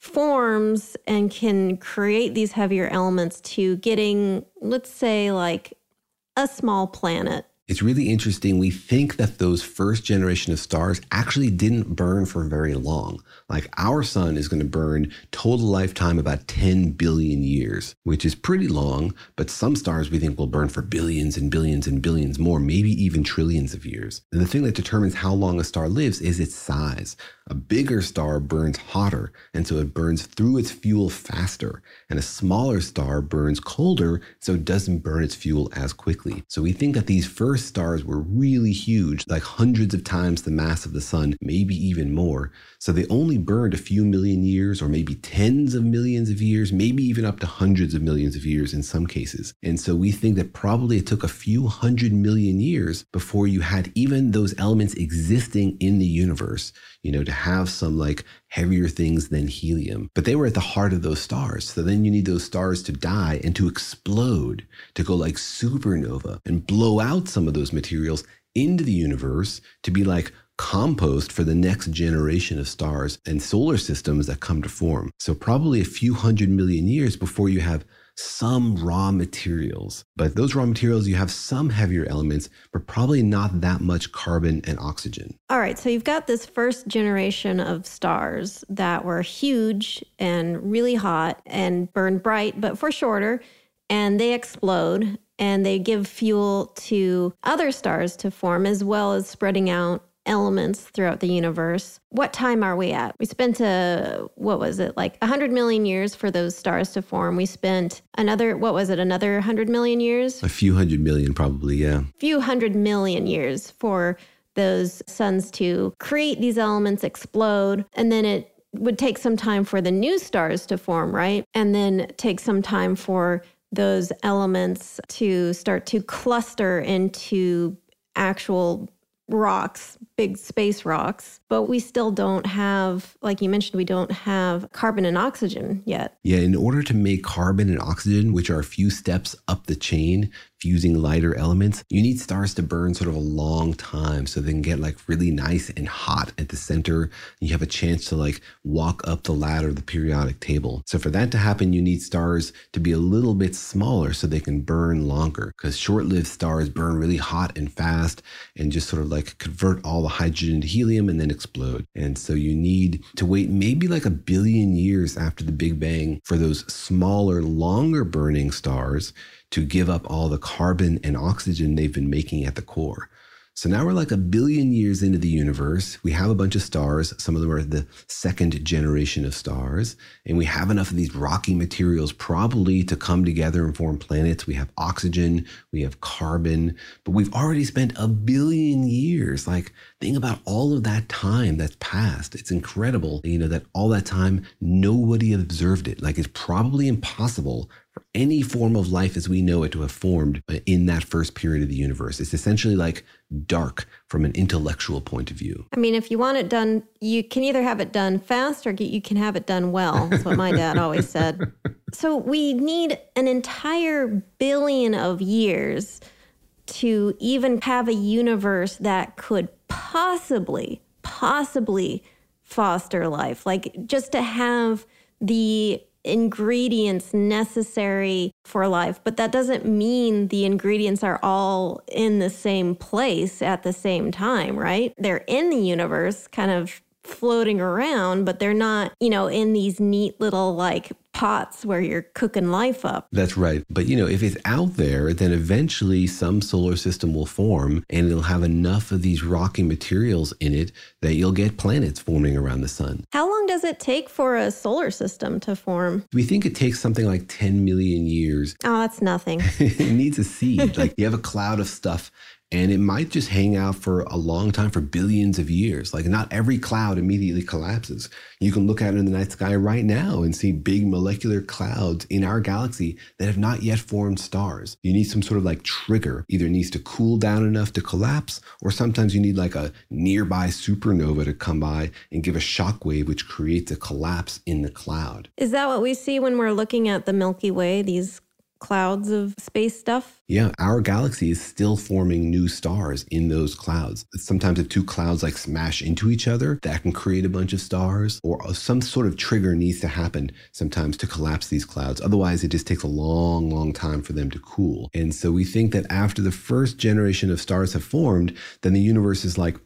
forms and can create these heavier elements to getting, let's say, like a small planet? It's really interesting. We think that those first generation of stars actually didn't burn for very long. Like our sun is going to burn total lifetime about 10 billion years, which is pretty long, but some stars we think will burn for billions and billions and billions more, maybe even trillions of years. And the thing that determines how long a star lives is its size. A bigger star burns hotter, and so it burns through its fuel faster. And a smaller star burns colder, so it doesn't burn its fuel as quickly. So we think that these first stars were really huge, like hundreds of times the mass of the sun, maybe even more. So they only burned a few million years, or maybe tens of millions of years, maybe even up to hundreds of millions of years in some cases. And so we think that probably it took a few 100 million years before you had even those elements existing in the universe, to have some like heavier things than helium. But they were at the heart of those stars. So then you need those stars to die and to explode, to go like supernova and blow out some of those materials into the universe to be like compost for the next generation of stars and solar systems that come to form. So probably a few 100 million years before you have some raw materials. But those raw materials, you have some heavier elements, but probably not that much carbon and oxygen. All right, so you've got this first generation of stars that were huge and really hot and burn bright, but for shorter, and they explode and they give fuel to other stars to form, as well as spreading out elements throughout the universe. What time are we at? We spent like 100 million years for those stars to form. We spent another 100 million years? A few 100 million probably, yeah. A few 100 million years for those suns to create these elements, explode, and then it would take some time for the new stars to form, right? And then take some time for those elements to start to cluster into actual rocks, big space rocks, but we still don't have, like you mentioned, we don't have carbon and oxygen yet. Yeah, in order to make carbon and oxygen, which are a few steps up the chain, fusing lighter elements, you need stars to burn sort of a long time so they can get like really nice and hot at the center. You have a chance to like walk up the ladder of the periodic table. So for that to happen, you need stars to be a little bit smaller so they can burn longer, because short-lived stars burn really hot and fast and just sort of like convert all the hydrogen to helium and then explode. And so you need to wait maybe like 1 billion years after the Big Bang for those smaller, longer burning stars to give up all the carbon and oxygen they've been making at the core. So now we're like 1 billion years into the universe. We have a bunch of stars. Some of them are the second generation of stars. And we have enough of these rocky materials probably to come together and form planets. We have oxygen, we have carbon, but we've already spent 1 billion years. Like, think about all of that time that's passed. It's incredible, that all that time, nobody observed it. Like, it's probably impossible for any form of life as we know it to have formed in that first period of the universe. It's essentially like dark from an intellectual point of view. I mean, if you want it done, you can either have it done fast or you can have it done well. That's what my dad always said. So we need an entire billion of years to even have a universe that could possibly foster life. Like, just to have the ingredients necessary for life. But that doesn't mean the ingredients are all in the same place at the same time, right? They're in the universe, kind of floating around, but they're not, in these neat little like pots where you're cooking life up. That's right. But, if it's out there, then eventually some solar system will form and it'll have enough of these rocky materials in it that you'll get planets forming around the sun. How long does it take for a solar system to form? We think it takes something like 10 million years. Oh, that's nothing. It needs a seed. Like, you have a cloud of stuff and it might just hang out for a long time, for billions of years. Like, not every cloud immediately collapses. You can look out in the night sky right now and see big molecular clouds in our galaxy that have not yet formed stars. You need some sort of like trigger. Either it needs to cool down enough to collapse, or sometimes you need like a nearby supernova to come by and give a shock wave, which creates a collapse in the cloud. Is that what we see when we're looking at the Milky Way, these clouds of space stuff? Yeah, our galaxy is still forming new stars in those clouds. Sometimes if two clouds like smash into each other, that can create a bunch of stars, or some sort of trigger needs to happen sometimes to collapse these clouds. Otherwise, it just takes a long, long time for them to cool. And so we think that after the first generation of stars have formed, then the universe is like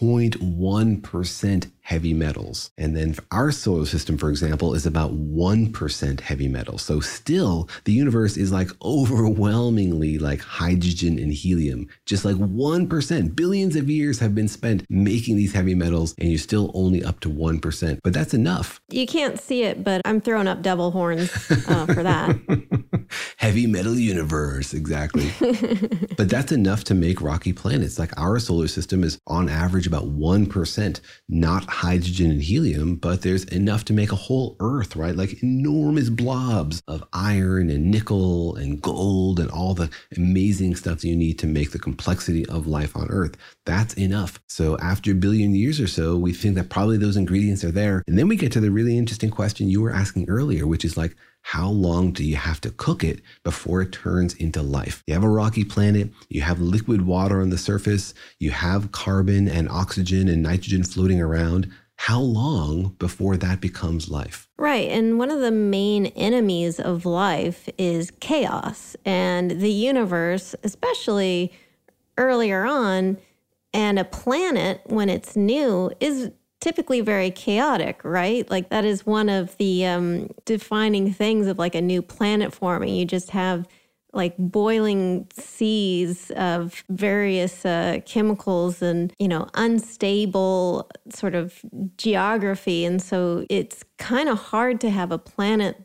0.1% heavy metals. And then our solar system, for example, is about 1% heavy metals. So still, the universe is like overwhelmingly like hydrogen and helium. Just like 1%. Billions of years have been spent making these heavy metals, and you're still only up to 1%. But that's enough. You can't see it, but I'm throwing up devil horns for that. Heavy metal universe, exactly. But that's enough to make rocky planets. Like, our solar system is on average about 1% not hydrogen and helium, but there's enough to make a whole Earth, right? Like enormous blobs of iron and nickel and gold and all the amazing stuff that you need to make the complexity of life on Earth. That's enough. So after a billion years or so, we think that probably those ingredients are there. And then we get to the really interesting question you were asking earlier, which is like, how long do you have to cook it before it turns into life? You have a rocky planet, you have liquid water on the surface, you have carbon and oxygen and nitrogen floating around. How long before that becomes life? Right. And one of the main enemies of life is chaos. And the universe, especially earlier on, and a planet when it's new is typically very chaotic, right? Like that is one of the defining things of like a new planet forming. You just have like boiling seas of various chemicals and, unstable sort of geography. And so it's kind of hard to have a planet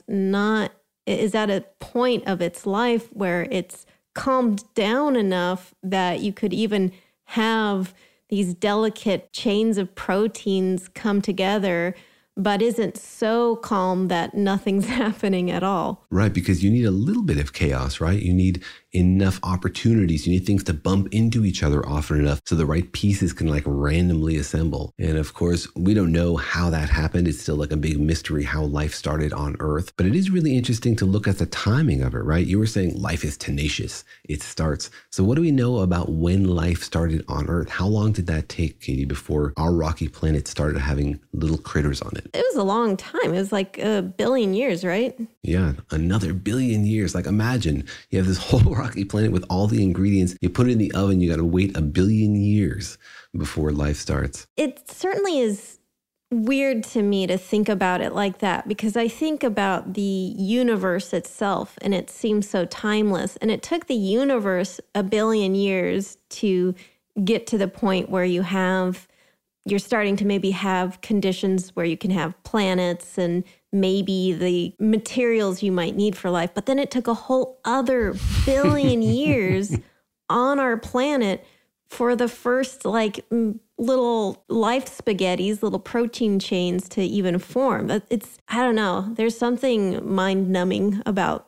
is at a point of its life where it's calmed down enough that you could even have these delicate chains of proteins come together, but isn't so calm that nothing's happening at all. Right, because you need a little bit of chaos, right? You need enough opportunities. You need things to bump into each other often enough so the right pieces can like randomly assemble. And of course, we don't know how that happened. It's still like a big mystery how life started on Earth. But it is really interesting to look at the timing of it, right? You were saying life is tenacious. It starts. So what do we know about when life started on Earth? How long did that take, Katie, before our rocky planet started having little critters on it? It was a long time. It was like a billion years, right? Yeah, another billion years. Like imagine you have this whole rocky planet with all the ingredients. You put it in the oven, you got to wait a billion years before life starts. It certainly is weird to me to think about it like that because I think about the universe itself and it seems so timeless. And it took the universe a billion years to get to the point where you're starting to maybe have conditions where you can have planets and maybe the materials you might need for life. But then it took a whole other billion years on our planet for the first like little life spaghettis, little protein chains to even form. I don't know. There's something mind-numbing about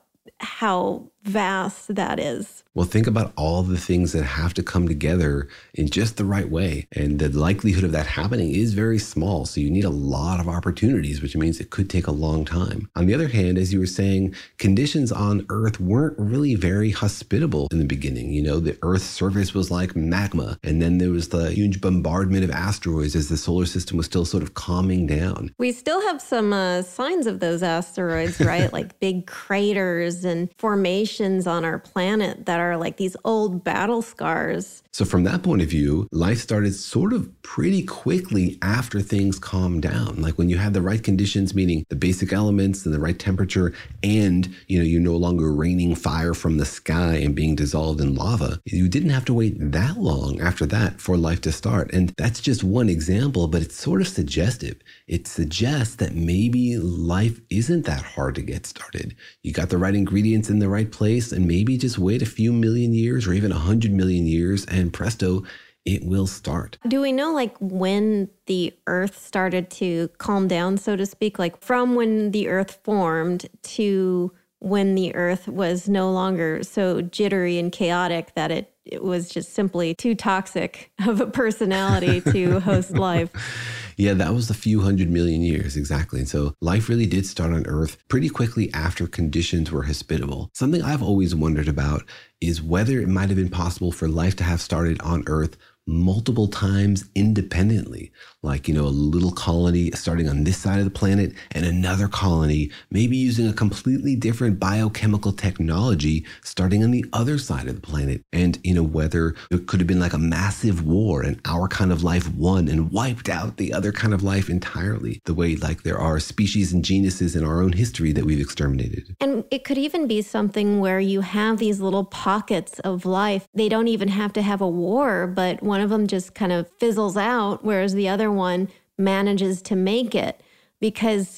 how vast that is. Well, think about all the things that have to come together in just the right way. And the likelihood of that happening is very small. So you need a lot of opportunities, which means it could take a long time. On the other hand, as you were saying, conditions on Earth weren't really very hospitable in the beginning. The Earth's surface was like magma. And then there was the huge bombardment of asteroids as the solar system was still sort of calming down. We still have some signs of those asteroids, right? Like big craters and formations on our planet that are like these old battle scars. So from that point of view, life started sort of pretty quickly after things calmed down. Like when you had the right conditions, meaning the basic elements and the right temperature, and you're no longer raining fire from the sky and being dissolved in lava. You didn't have to wait that long after that for life to start. And that's just one example, but it's sort of suggestive. It suggests that maybe life isn't that hard to get started. You got the right ingredients in the right place, and maybe just wait a few million years or even 100 million years, and presto, it will start. Do we know like when the Earth started to calm down, so to speak, like from when the Earth formed to when the Earth was no longer so jittery and chaotic that it was just simply too toxic of a personality to host life? Yeah, that was a few 100 million years, exactly. And so life really did start on Earth pretty quickly after conditions were hospitable. Something I've always wondered about is whether it might have been possible for life to have started on Earth multiple times independently, like, a little colony starting on this side of the planet and another colony, maybe using a completely different biochemical technology starting on the other side of the planet. And, whether it could have been like a massive war and our kind of life won and wiped out the other kind of life entirely, the way like there are species and genuses in our own history that we've exterminated. And it could even be something where you have these little pockets of life. They don't even have to have a war, but one of them just kind of fizzles out, whereas the other one manages to make it. Because,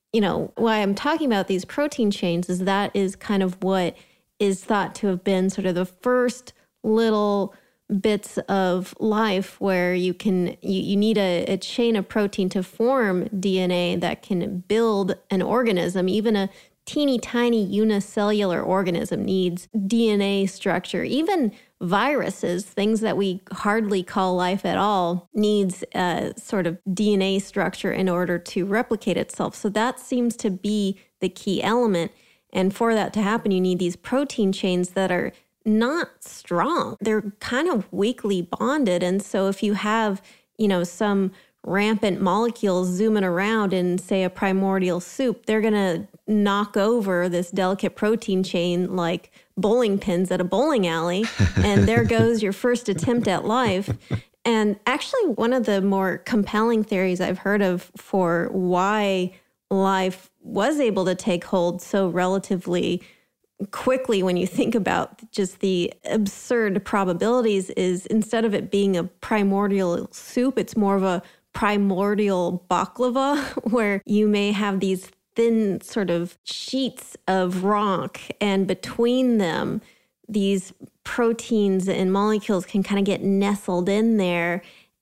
why I'm talking about these protein chains is that is kind of what is thought to have been sort of the first little bits of life where you need a chain of protein to form DNA that can build an organism. Even a teeny tiny unicellular organism needs DNA structure. Even viruses, things that we hardly call life at all, needs a sort of DNA structure in order to replicate itself. So that seems to be the key element. And for that to happen, you need these protein chains that are not strong. They're kind of weakly bonded. And so if you have, some rampant molecules zooming around in, say, a primordial soup, they're going to knock over this delicate protein chain like bowling pins at a bowling alley. And there goes your first attempt at life. And actually, one of the more compelling theories I've heard of for why life was able to take hold so relatively quickly when you think about just the absurd probabilities is, instead of it being a primordial soup, it's more of a primordial baklava, where you may have these thin sort of sheets of rock, and between them, these proteins and molecules can kind of get nestled in there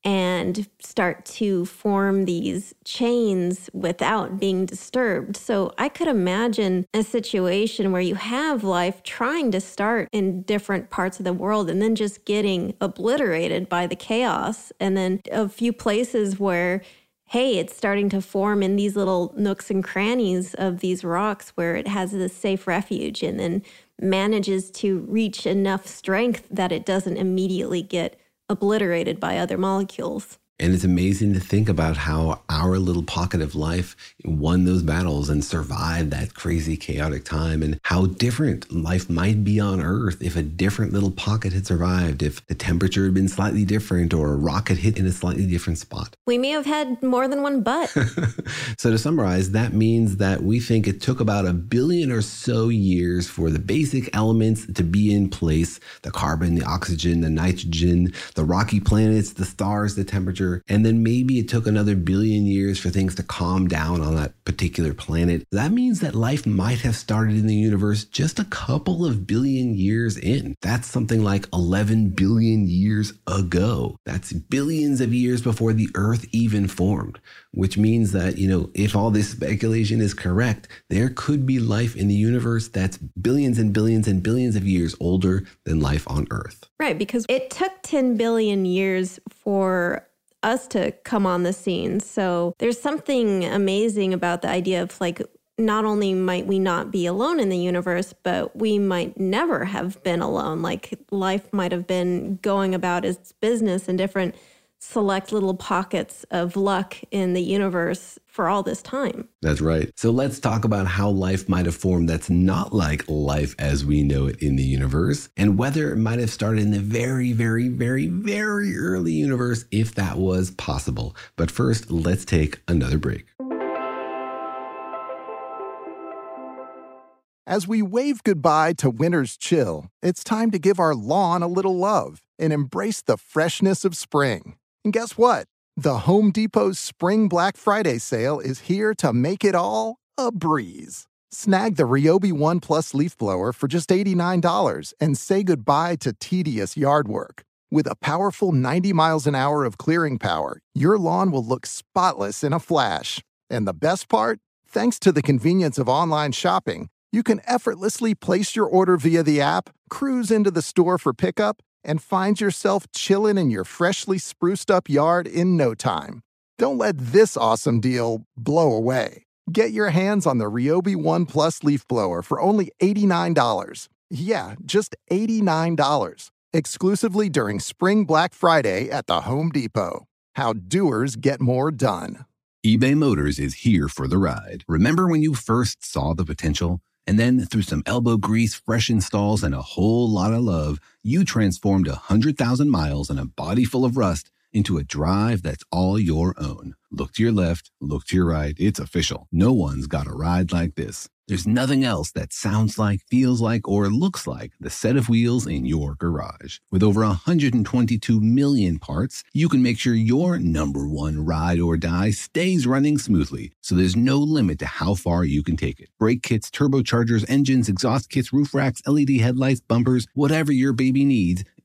and start to form these chains without being disturbed. So I could imagine a situation where you have life trying to start in different parts of the world and then just getting obliterated by the chaos. And then a few places where, hey, it's starting to form in these little nooks and crannies of these rocks where it has this safe refuge, and then manages to reach enough strength that it doesn't immediately get obliterated by other molecules. And it's amazing to think about how our little pocket of life won those battles and survived that crazy, chaotic time, and how different life might be on Earth if a different little pocket had survived, if the temperature had been slightly different or a rock had hit in a slightly different spot. We may have had more than one butt. So to summarize, that means that we think it took about 1 billion or so years for the basic elements to be in place: the carbon, the oxygen, the nitrogen, the rocky planets, the stars, the temperature. And then maybe it took another 1 billion years for things to calm down on that particular planet. That means that life might have started in the universe just a couple of billion years in. That's something like 11 billion years ago. That's billions of years before the Earth even formed, which means that, if all this speculation is correct, there could be life in the universe that's billions and billions and billions of years older than life on Earth. Right, because it took 10 billion years for us to come on the scene. So there's something amazing about the idea of, like, not only might we not be alone in the universe, but we might never have been alone. Like, life might have been going about its business in different select little pockets of luck in the universe for all this time. That's right. So let's talk about how life might have formed that's not like life as we know it in the universe, and whether it might have started in the very, very, very, very early universe, if that was possible. But first, let's take another break. As we wave goodbye to winter's chill, it's time to give our lawn a little love and embrace the freshness of spring. And guess what? The Home Depot's Spring Black Friday sale is here to make it all a breeze. Snag the Ryobi One Plus leaf blower for just $89 and say goodbye to tedious yard work. With a powerful 90 miles an hour of clearing power, your lawn will look spotless in a flash. And the best part? Thanks to the convenience of online shopping, you can effortlessly place your order via the app, cruise into the store for pickup, and find yourself chilling in your freshly spruced up yard in no time. Don't let this awesome deal blow away. Get your hands on the Ryobi One Plus leaf blower for only $89. Yeah, just $89. Exclusively during Spring Black Friday at the Home Depot. How doers get more done. eBay Motors is here for the ride. Remember when you first saw the potential? And then through some elbow grease, fresh installs, and a whole lot of love, you transformed 100,000 miles and a body full of rust into a drive that's all your own. Look to your left, look to your right. It's official. No one's got a ride like this. There's nothing else that sounds like, feels like, or looks like the set of wheels in your garage. With over 122 million parts, you can make sure your number one ride or die stays running smoothly, so there's no limit to how far you can take it. Brake kits, turbochargers, engines, exhaust kits, roof racks, LED headlights, bumpers, whatever your baby needs,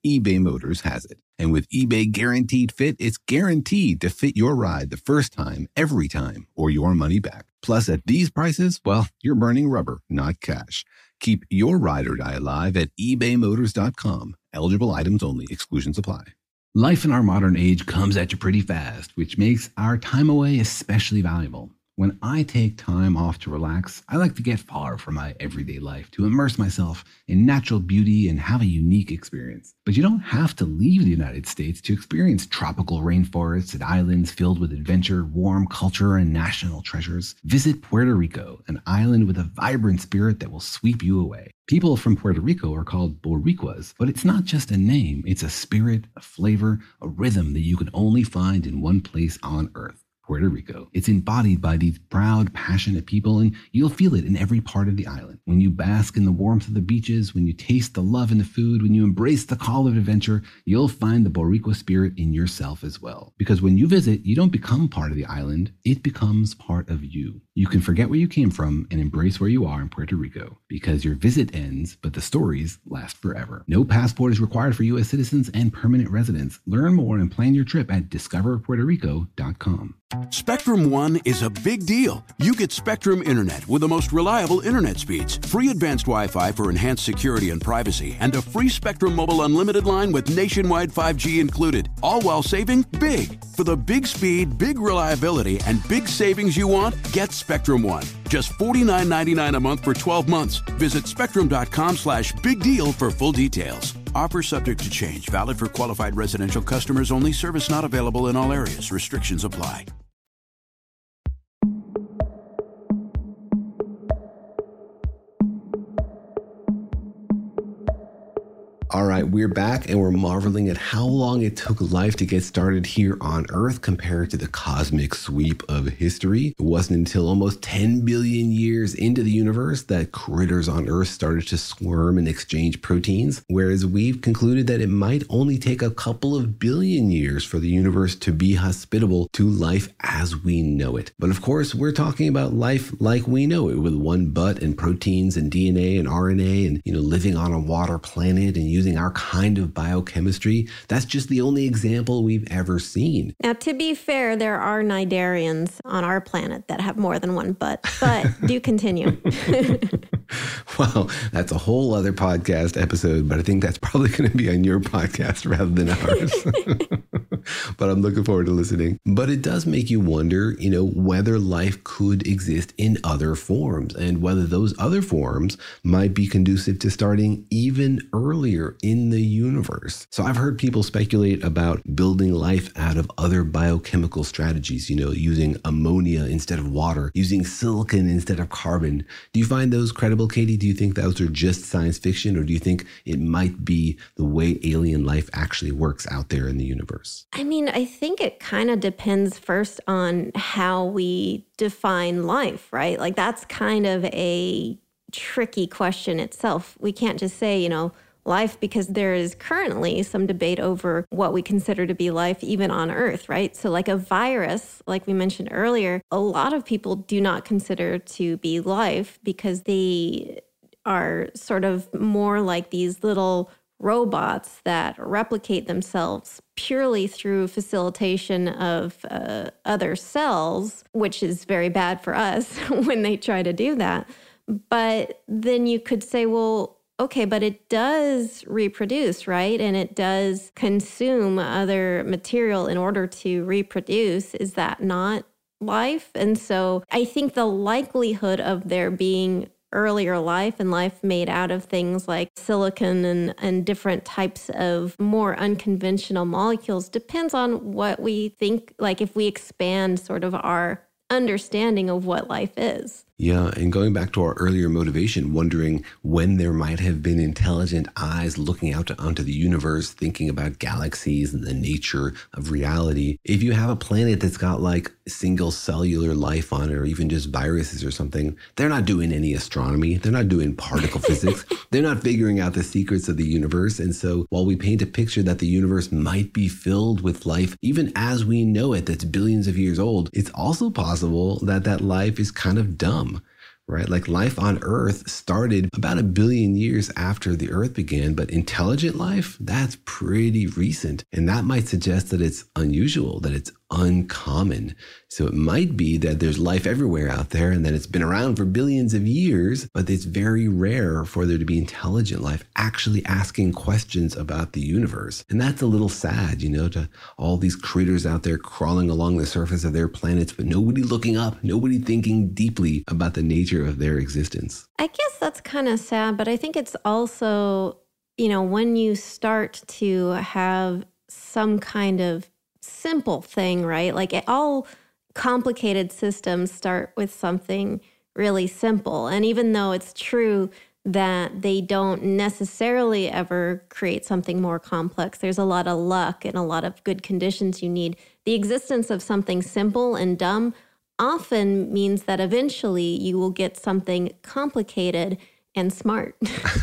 eBay Motors has it. And with eBay Guaranteed Fit, it's guaranteed to fit your ride the first time, every time, or your money back. Plus, at these prices, well, you're burning rubber, not cash. Keep your ride or die alive at ebaymotors.com. Eligible items only. Exclusions apply. Life in our modern age comes at you pretty fast, which makes our time away especially valuable. When I take time off to relax, I like to get far from my everyday life to immerse myself in natural beauty and have a unique experience. But you don't have to leave the United States to experience tropical rainforests and islands filled with adventure, warm culture, and national treasures. Visit Puerto Rico, an island with a vibrant spirit that will sweep you away. People from Puerto Rico are called Boricuas, but it's not just a name. It's a spirit, a flavor, a rhythm that you can only find in one place on Earth. Puerto Rico. It's embodied by these proud, passionate people, and you'll feel it in every part of the island. When you bask in the warmth of the beaches, when you taste the love in the food, when you embrace the call of adventure, you'll find the Boricua spirit in yourself as well. Because when you visit, you don't become part of the island, it becomes part of you. You can forget where you came from and embrace where you are in Puerto Rico, because your visit ends, but the stories last forever. No passport is required for U.S. citizens and permanent residents. Learn more and plan your trip at discoverpuertorico.com. Spectrum One is a big deal. You get Spectrum Internet with the most reliable internet speeds, free advanced Wi-Fi for enhanced security and privacy, and a free Spectrum Mobile Unlimited line with nationwide 5G included, all while saving big. For the big speed, big reliability, and big savings you want, get Spectrum One. Just $49.99 a month for 12 months. Visit spectrum.com/big deal for full details. Offer subject to change. Valid for qualified residential customers only. Service not available in all areas. Restrictions apply. All right, we're back and we're marveling at how long it took life to get started here on Earth compared to the cosmic sweep of history. It wasn't until almost 10 billion years into the universe that critters on Earth started to squirm and exchange proteins, whereas we've concluded that it might only take a couple of billion years for the universe to be hospitable to life as we know it. But of course, we're talking about life like we know it, with one butt and proteins and DNA and RNA and, living on a water planet and using our kind of biochemistry. That's just the only example we've ever seen. Now, to be fair, there are cnidarians on our planet that have more than one butt, but do continue. Well, that's a whole other podcast episode, but I think that's probably going to be on your podcast rather than ours. But I'm looking forward to listening. But it does make you wonder, whether life could exist in other forms and whether those other forms might be conducive to starting even earlier in the universe. So I've heard people speculate about building life out of other biochemical strategies, using ammonia instead of water, using silicon instead of carbon. Do you find those credible, Katie? Do you think those are just science fiction, or do you think it might be the way alien life actually works out there in the universe? I think it kind of depends first on how we define life, right? Like that's kind of a tricky question itself. We can't just say, life, because there is currently some debate over what we consider to be life even on Earth, right? So like a virus, like we mentioned earlier, a lot of people do not consider to be life because they are sort of more like these little robots that replicate themselves purely through facilitation of other cells, which is very bad for us when they try to do that. But then you could say, well, okay, but it does reproduce, right? And it does consume other material in order to reproduce. Is that not life? And so I think the likelihood of there being earlier life and life made out of things like silicon and different types of more unconventional molecules depends on what we think, like if we expand sort of our understanding of what life is. Yeah, and going back to our earlier motivation, wondering when there might have been intelligent eyes looking out onto the universe, thinking about galaxies and the nature of reality. If you have a planet that's got like single cellular life on it, or even just viruses or something, they're not doing any astronomy. They're not doing particle physics. They're not figuring out the secrets of the universe. And so while we paint a picture that the universe might be filled with life, even as we know it, that's billions of years old, it's also possible that that life is kind of dumb. right? Like life on Earth started about 1 billion years after the Earth began, but intelligent life, that's pretty recent. And that might suggest that it's unusual, that it's uncommon. So it might be that there's life everywhere out there and that it's been around for billions of years, but it's very rare for there to be intelligent life actually asking questions about the universe. And that's a little sad, to all these critters out there crawling along the surface of their planets, but nobody looking up, nobody thinking deeply about the nature of their existence. I guess that's kind of sad, but I think it's also, when you start to have some kind of simple thing, right? Like all complicated systems start with something really simple. And even though it's true that they don't necessarily ever create something more complex, there's a lot of luck and a lot of good conditions you need. The existence of something simple and dumb often means that eventually you will get something complicated and smart.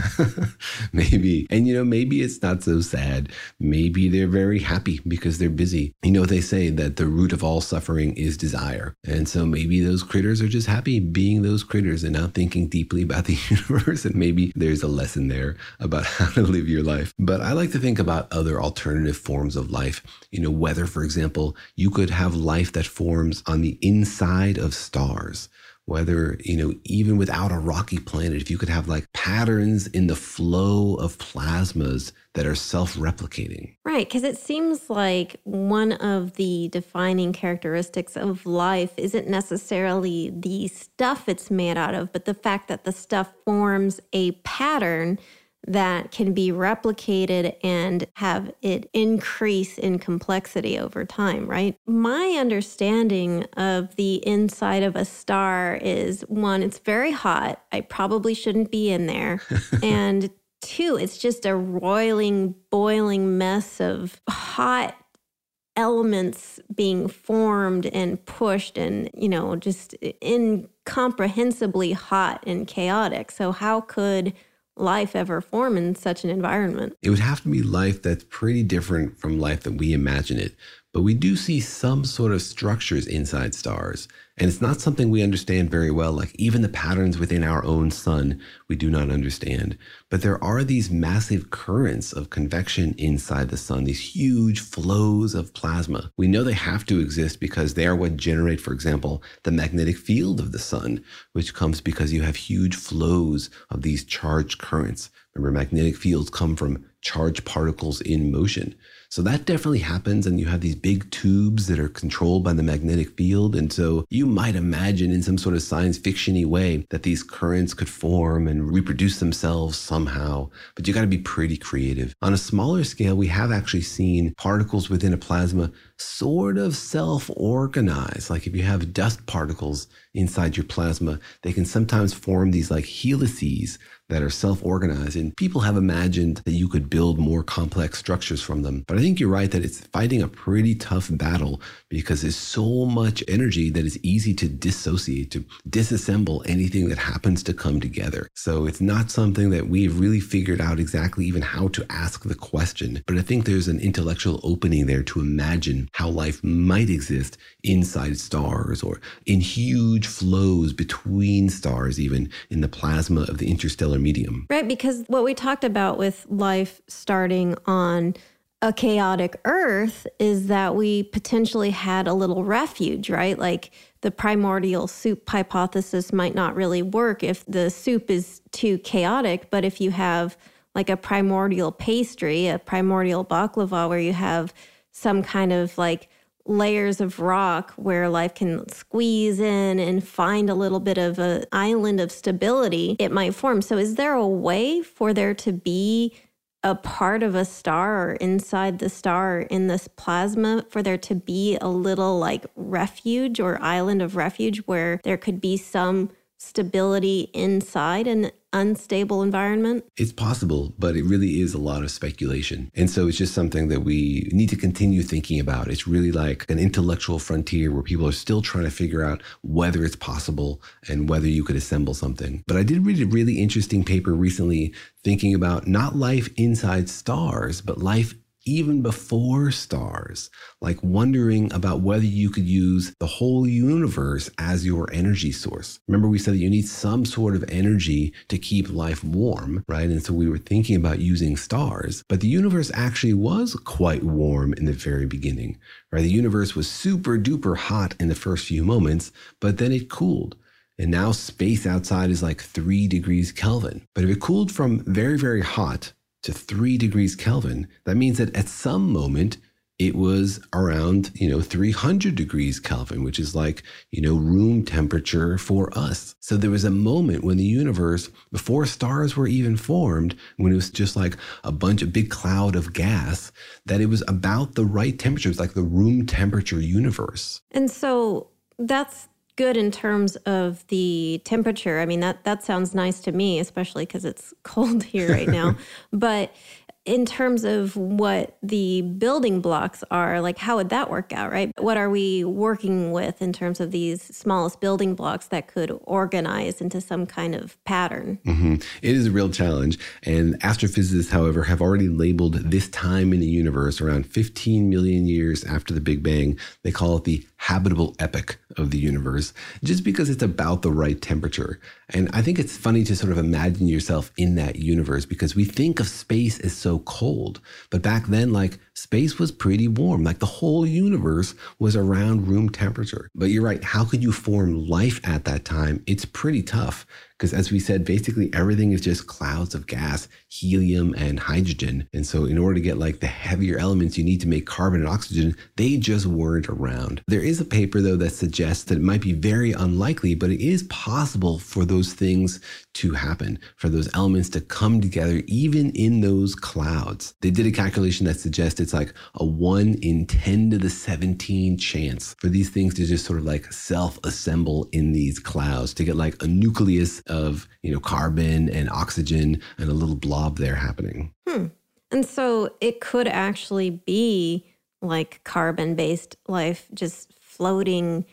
Maybe. And, maybe it's not so sad. Maybe they're very happy because they're busy. They say that the root of all suffering is desire. And so maybe those critters are just happy being those critters and not thinking deeply about the universe. And maybe there's a lesson there about how to live your life. But I like to think about other alternative forms of life. Whether, for example, you could have life that forms on the inside of stars. Whether, even without a rocky planet, if you could have like patterns in the flow of plasmas that are self-replicating. Right, because it seems like one of the defining characteristics of life isn't necessarily the stuff it's made out of, but the fact that the stuff forms a pattern that can be replicated and have it increase in complexity over time, right? My understanding of the inside of a star is, one, it's very hot. I probably shouldn't be in there. And two, it's just a roiling, boiling mess of hot elements being formed and pushed and, just incomprehensibly hot and chaotic. So how could life ever form in such an environment? It would have to be life that's pretty different from life that we imagine it. But we do see some sort of structures inside stars. And it's not something we understand very well. Like even the patterns within our own sun, we do not understand. But there are these massive currents of convection inside the sun, these huge flows of plasma. We know they have to exist because they are what generate, for example, the magnetic field of the sun, which comes because you have huge flows of these charged currents. Remember, magnetic fields come from charged particles in motion. So that definitely happens, and you have these big tubes that are controlled by the magnetic field. And so you might imagine in some sort of science fiction-y way that these currents could form and reproduce themselves somehow, but you got to be pretty creative. On a smaller scale, we have actually seen particles within a plasma sort of self-organize. Like if you have dust particles inside your plasma, they can sometimes form these like helices that are self-organized. And people have imagined that you could build more complex structures from them. But I think you're right that it's fighting a pretty tough battle because there's so much energy that it's easy to dissociate, to disassemble anything that happens to come together. So it's not something that we've really figured out exactly even how to ask the question. But I think there's an intellectual opening there to imagine how life might exist inside stars or in huge flows between stars, even in the plasma of the interstellar medium. Right, because what we talked about with life starting on a chaotic Earth is that we potentially had a little refuge, right? Like the primordial soup hypothesis might not really work if the soup is too chaotic, but if you have like a primordial pastry, a primordial baklava where you have some kind of like layers of rock where life can squeeze in and find a little bit of an island of stability, it might form. So is there a way for there to be a part of a star or inside the star or in this plasma for there to be a little like refuge or island of refuge where there could be some stability inside an unstable environment? It's possible, but it really is a lot of speculation. And so it's just something that we need to continue thinking about. It's really like an intellectual frontier where people are still trying to figure out whether it's possible and whether you could assemble something. But I did read a really interesting paper recently thinking about not life inside stars, but life even before stars, like wondering about whether you could use the whole universe as your energy source. Remember, we said that you need some sort of energy to keep life warm, right? And so we were thinking about using stars, but the universe actually was quite warm in the very beginning, right? The universe was super duper hot in the first few moments, but then it cooled. And now space outside is like 3 degrees Kelvin. But if it cooled from very, very hot to 3 degrees Kelvin, that means that at some moment it was around, 300 degrees Kelvin, which is like, room temperature for us. So there was a moment when the universe, before stars were even formed, when it was just like a big cloud of gas, that it was about the right temperature. It was like the room temperature universe. And so that's good in terms of the temperature. I mean, that sounds nice to me, especially because it's cold here right now. But in terms of what the building blocks are, like how would that work out, right? What are we working with in terms of these smallest building blocks that could organize into some kind of pattern? Mm-hmm. It is a real challenge. And astrophysicists, however, have already labeled this time in the universe around 15 million years after the Big Bang. They call it the habitable epoch of the universe, just because it's about the right temperature. And I think it's funny to sort of imagine yourself in that universe, because we think of space as so cold. But back then, like, space was pretty warm. Like, the whole universe was around room temperature. But you're right. How could you form life at that time? It's pretty tough. Because as we said, basically everything is just clouds of gas, helium and hydrogen. And so in order to get like the heavier elements you need to make carbon and oxygen, they just weren't around. There is a paper though that suggests that it might be very unlikely, but it is possible for those things to happen, for those elements to come together even in those clouds. They did a calculation that suggests it's like a 1 in 10 to the 17 chance for these things to just sort of like self-assemble in these clouds, to get like a nucleus of, carbon and oxygen and a little blob there happening. And so it could actually be like carbon-based life just floating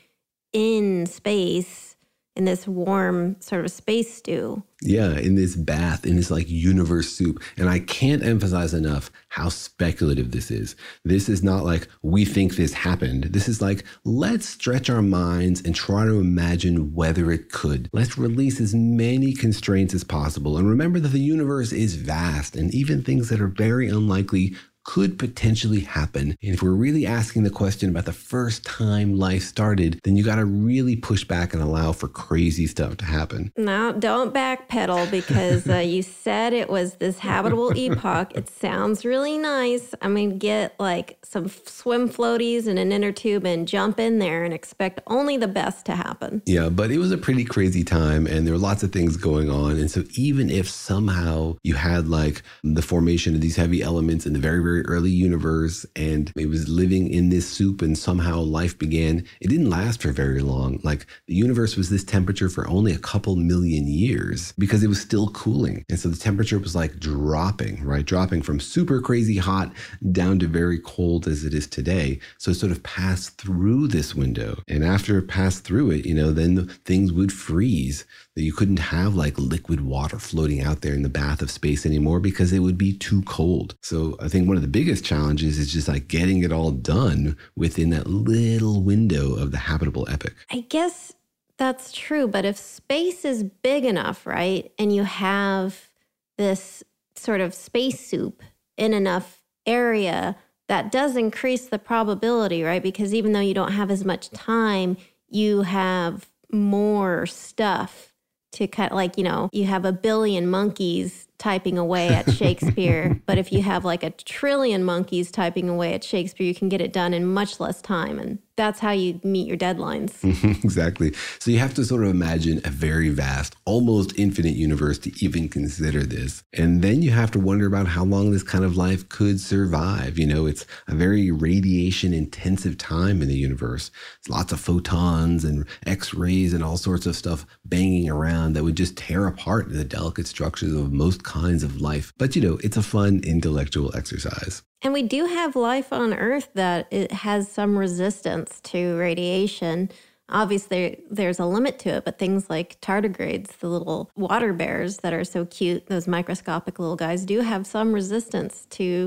in space in this warm sort of space stew. Yeah, in this bath, in this like universe soup. And I can't emphasize enough how speculative this is. This is not like we think this happened. This is like, let's stretch our minds and try to imagine whether it could. Let's release as many constraints as possible. And remember that the universe is vast, and even things that are very unlikely could potentially happen. And if we're really asking the question about the first time life started, then you got to really push back and allow for crazy stuff to happen. No, don't backpedal, because you said it was this habitable epoch. It sounds really nice. I'm going to get like some swim floaties and an inner tube and jump in there and expect only the best to happen. Yeah, but it was a pretty crazy time and there were lots of things going on. And so even if somehow you had like the formation of these heavy elements in the very, very early universe and it was living in this soup and somehow life began, it didn't last for very long. Like, the universe was this temperature for only a couple million years because it was still cooling. And so the temperature was like dropping, right? Dropping from super crazy hot down to very cold as it is today. So it sort of passed through this window. And after it passed through it, then things would freeze. That you couldn't have like liquid water floating out there in the bath of space anymore because it would be too cold. So I think one of the biggest challenges is just like getting it all done within that little window of the habitable epoch. I guess that's true. But if space is big enough, right, and you have this sort of space soup in enough area, that does increase the probability, right? Because even though you don't have as much time, you have more stuff to cut, like, you have a billion monkeys typing away at Shakespeare, but if you have like a trillion monkeys typing away at Shakespeare, you can get it done in much less time. And that's how you meet your deadlines. Exactly. So you have to sort of imagine a very vast, almost infinite universe to even consider this. And then you have to wonder about how long this kind of life could survive. It's a very radiation intensive time in the universe. It's lots of photons and X-rays and all sorts of stuff banging around that would just tear apart the delicate structures of most kinds of life. But, it's a fun intellectual exercise. And we do have life on Earth that it has some resistance to radiation. Obviously, there's a limit to it, but things like tardigrades, the little water bears that are so cute, those microscopic little guys, do have some resistance to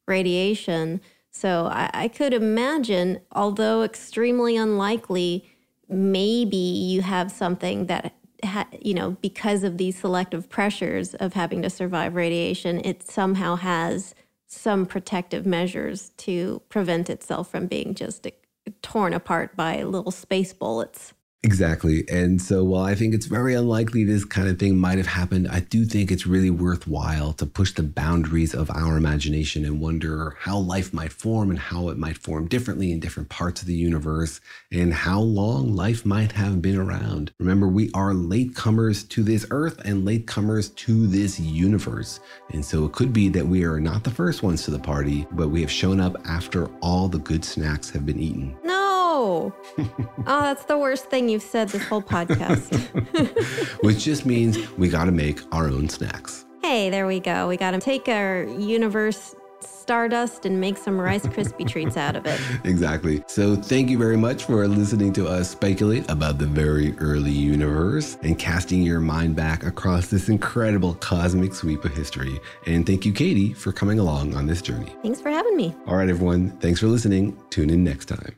radiation. So I could imagine, although extremely unlikely, maybe you have something that, because of these selective pressures of having to survive radiation, it somehow has some protective measures to prevent itself from being just torn apart by little space bullets. Exactly. And so while I think it's very unlikely this kind of thing might have happened, I do think it's really worthwhile to push the boundaries of our imagination and wonder how life might form and how it might form differently in different parts of the universe and how long life might have been around. Remember, we are latecomers to this Earth and latecomers to this universe. And so it could be that we are not the first ones to the party, but we have shown up after all the good snacks have been eaten. No! Oh, that's the worst thing you've said this whole podcast. Which just means we got to make our own snacks. Hey, there we go. We got to take our universe stardust and make some Rice Krispie treats out of it. Exactly. So thank you very much for listening to us speculate about the very early universe and casting your mind back across this incredible cosmic sweep of history. And thank you, Katie, for coming along on this journey. Thanks for having me. All right, everyone. Thanks for listening. Tune in next time.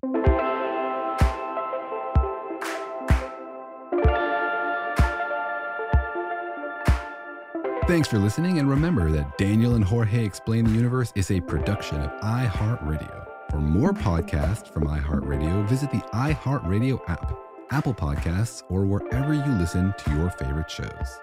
Thanks for listening, and remember that Daniel and Jorge Explain the Universe is a production of iHeartRadio. For more podcasts from iHeartRadio, visit the iHeartRadio app, Apple Podcasts, or wherever you listen to your favorite shows.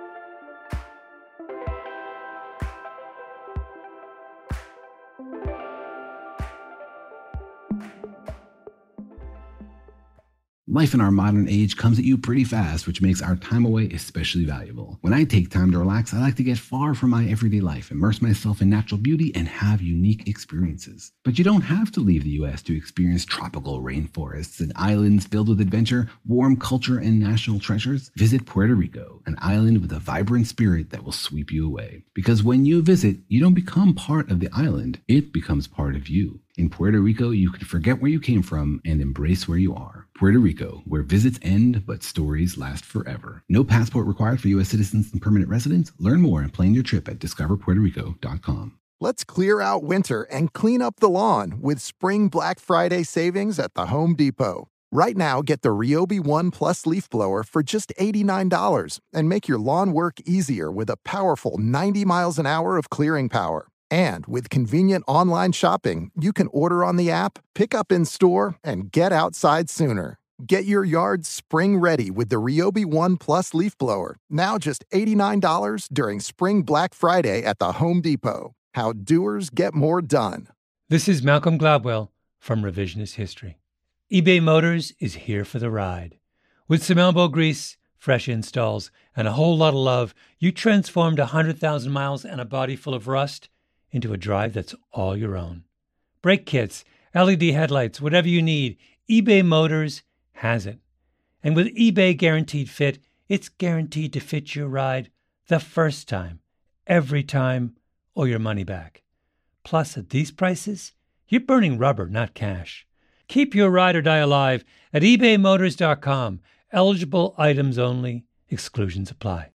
Life in our modern age comes at you pretty fast, which makes our time away especially valuable. When I take time to relax, I like to get far from my everyday life, immerse myself in natural beauty, and have unique experiences. But you don't have to leave the U.S. to experience tropical rainforests and islands filled with adventure, warm culture, and national treasures. Visit Puerto Rico, an island with a vibrant spirit that will sweep you away. Because when you visit, you don't become part of the island, it becomes part of you. In Puerto Rico, you can forget where you came from and embrace where you are. Puerto Rico, where visits end, but stories last forever. No passport required for U.S. citizens and permanent residents. Learn more and plan your trip at discoverpuertorico.com. Let's clear out winter and clean up the lawn with Spring Black Friday savings at the Home Depot. Right now, get the Ryobi One Plus leaf blower for just $89 and make your lawn work easier with a powerful 90 miles an hour of clearing power. And with convenient online shopping, you can order on the app, pick up in store, and get outside sooner. Get your yard spring ready with the Ryobi One Plus leaf blower, now just $89 during Spring Black Friday at the Home Depot. How doers get more done. This is Malcolm Gladwell from Revisionist History. eBay Motors is here for the ride. With some elbow grease, fresh installs, and a whole lot of love, you transformed 100,000 miles and a body full of rust into a drive that's all your own. Brake kits, LED headlights, whatever you need, eBay Motors has it. And with eBay Guaranteed Fit, it's guaranteed to fit your ride the first time, every time, or your money back. Plus, at these prices, you're burning rubber, not cash. Keep your ride or die alive at ebaymotors.com. Eligible items only. Exclusions apply.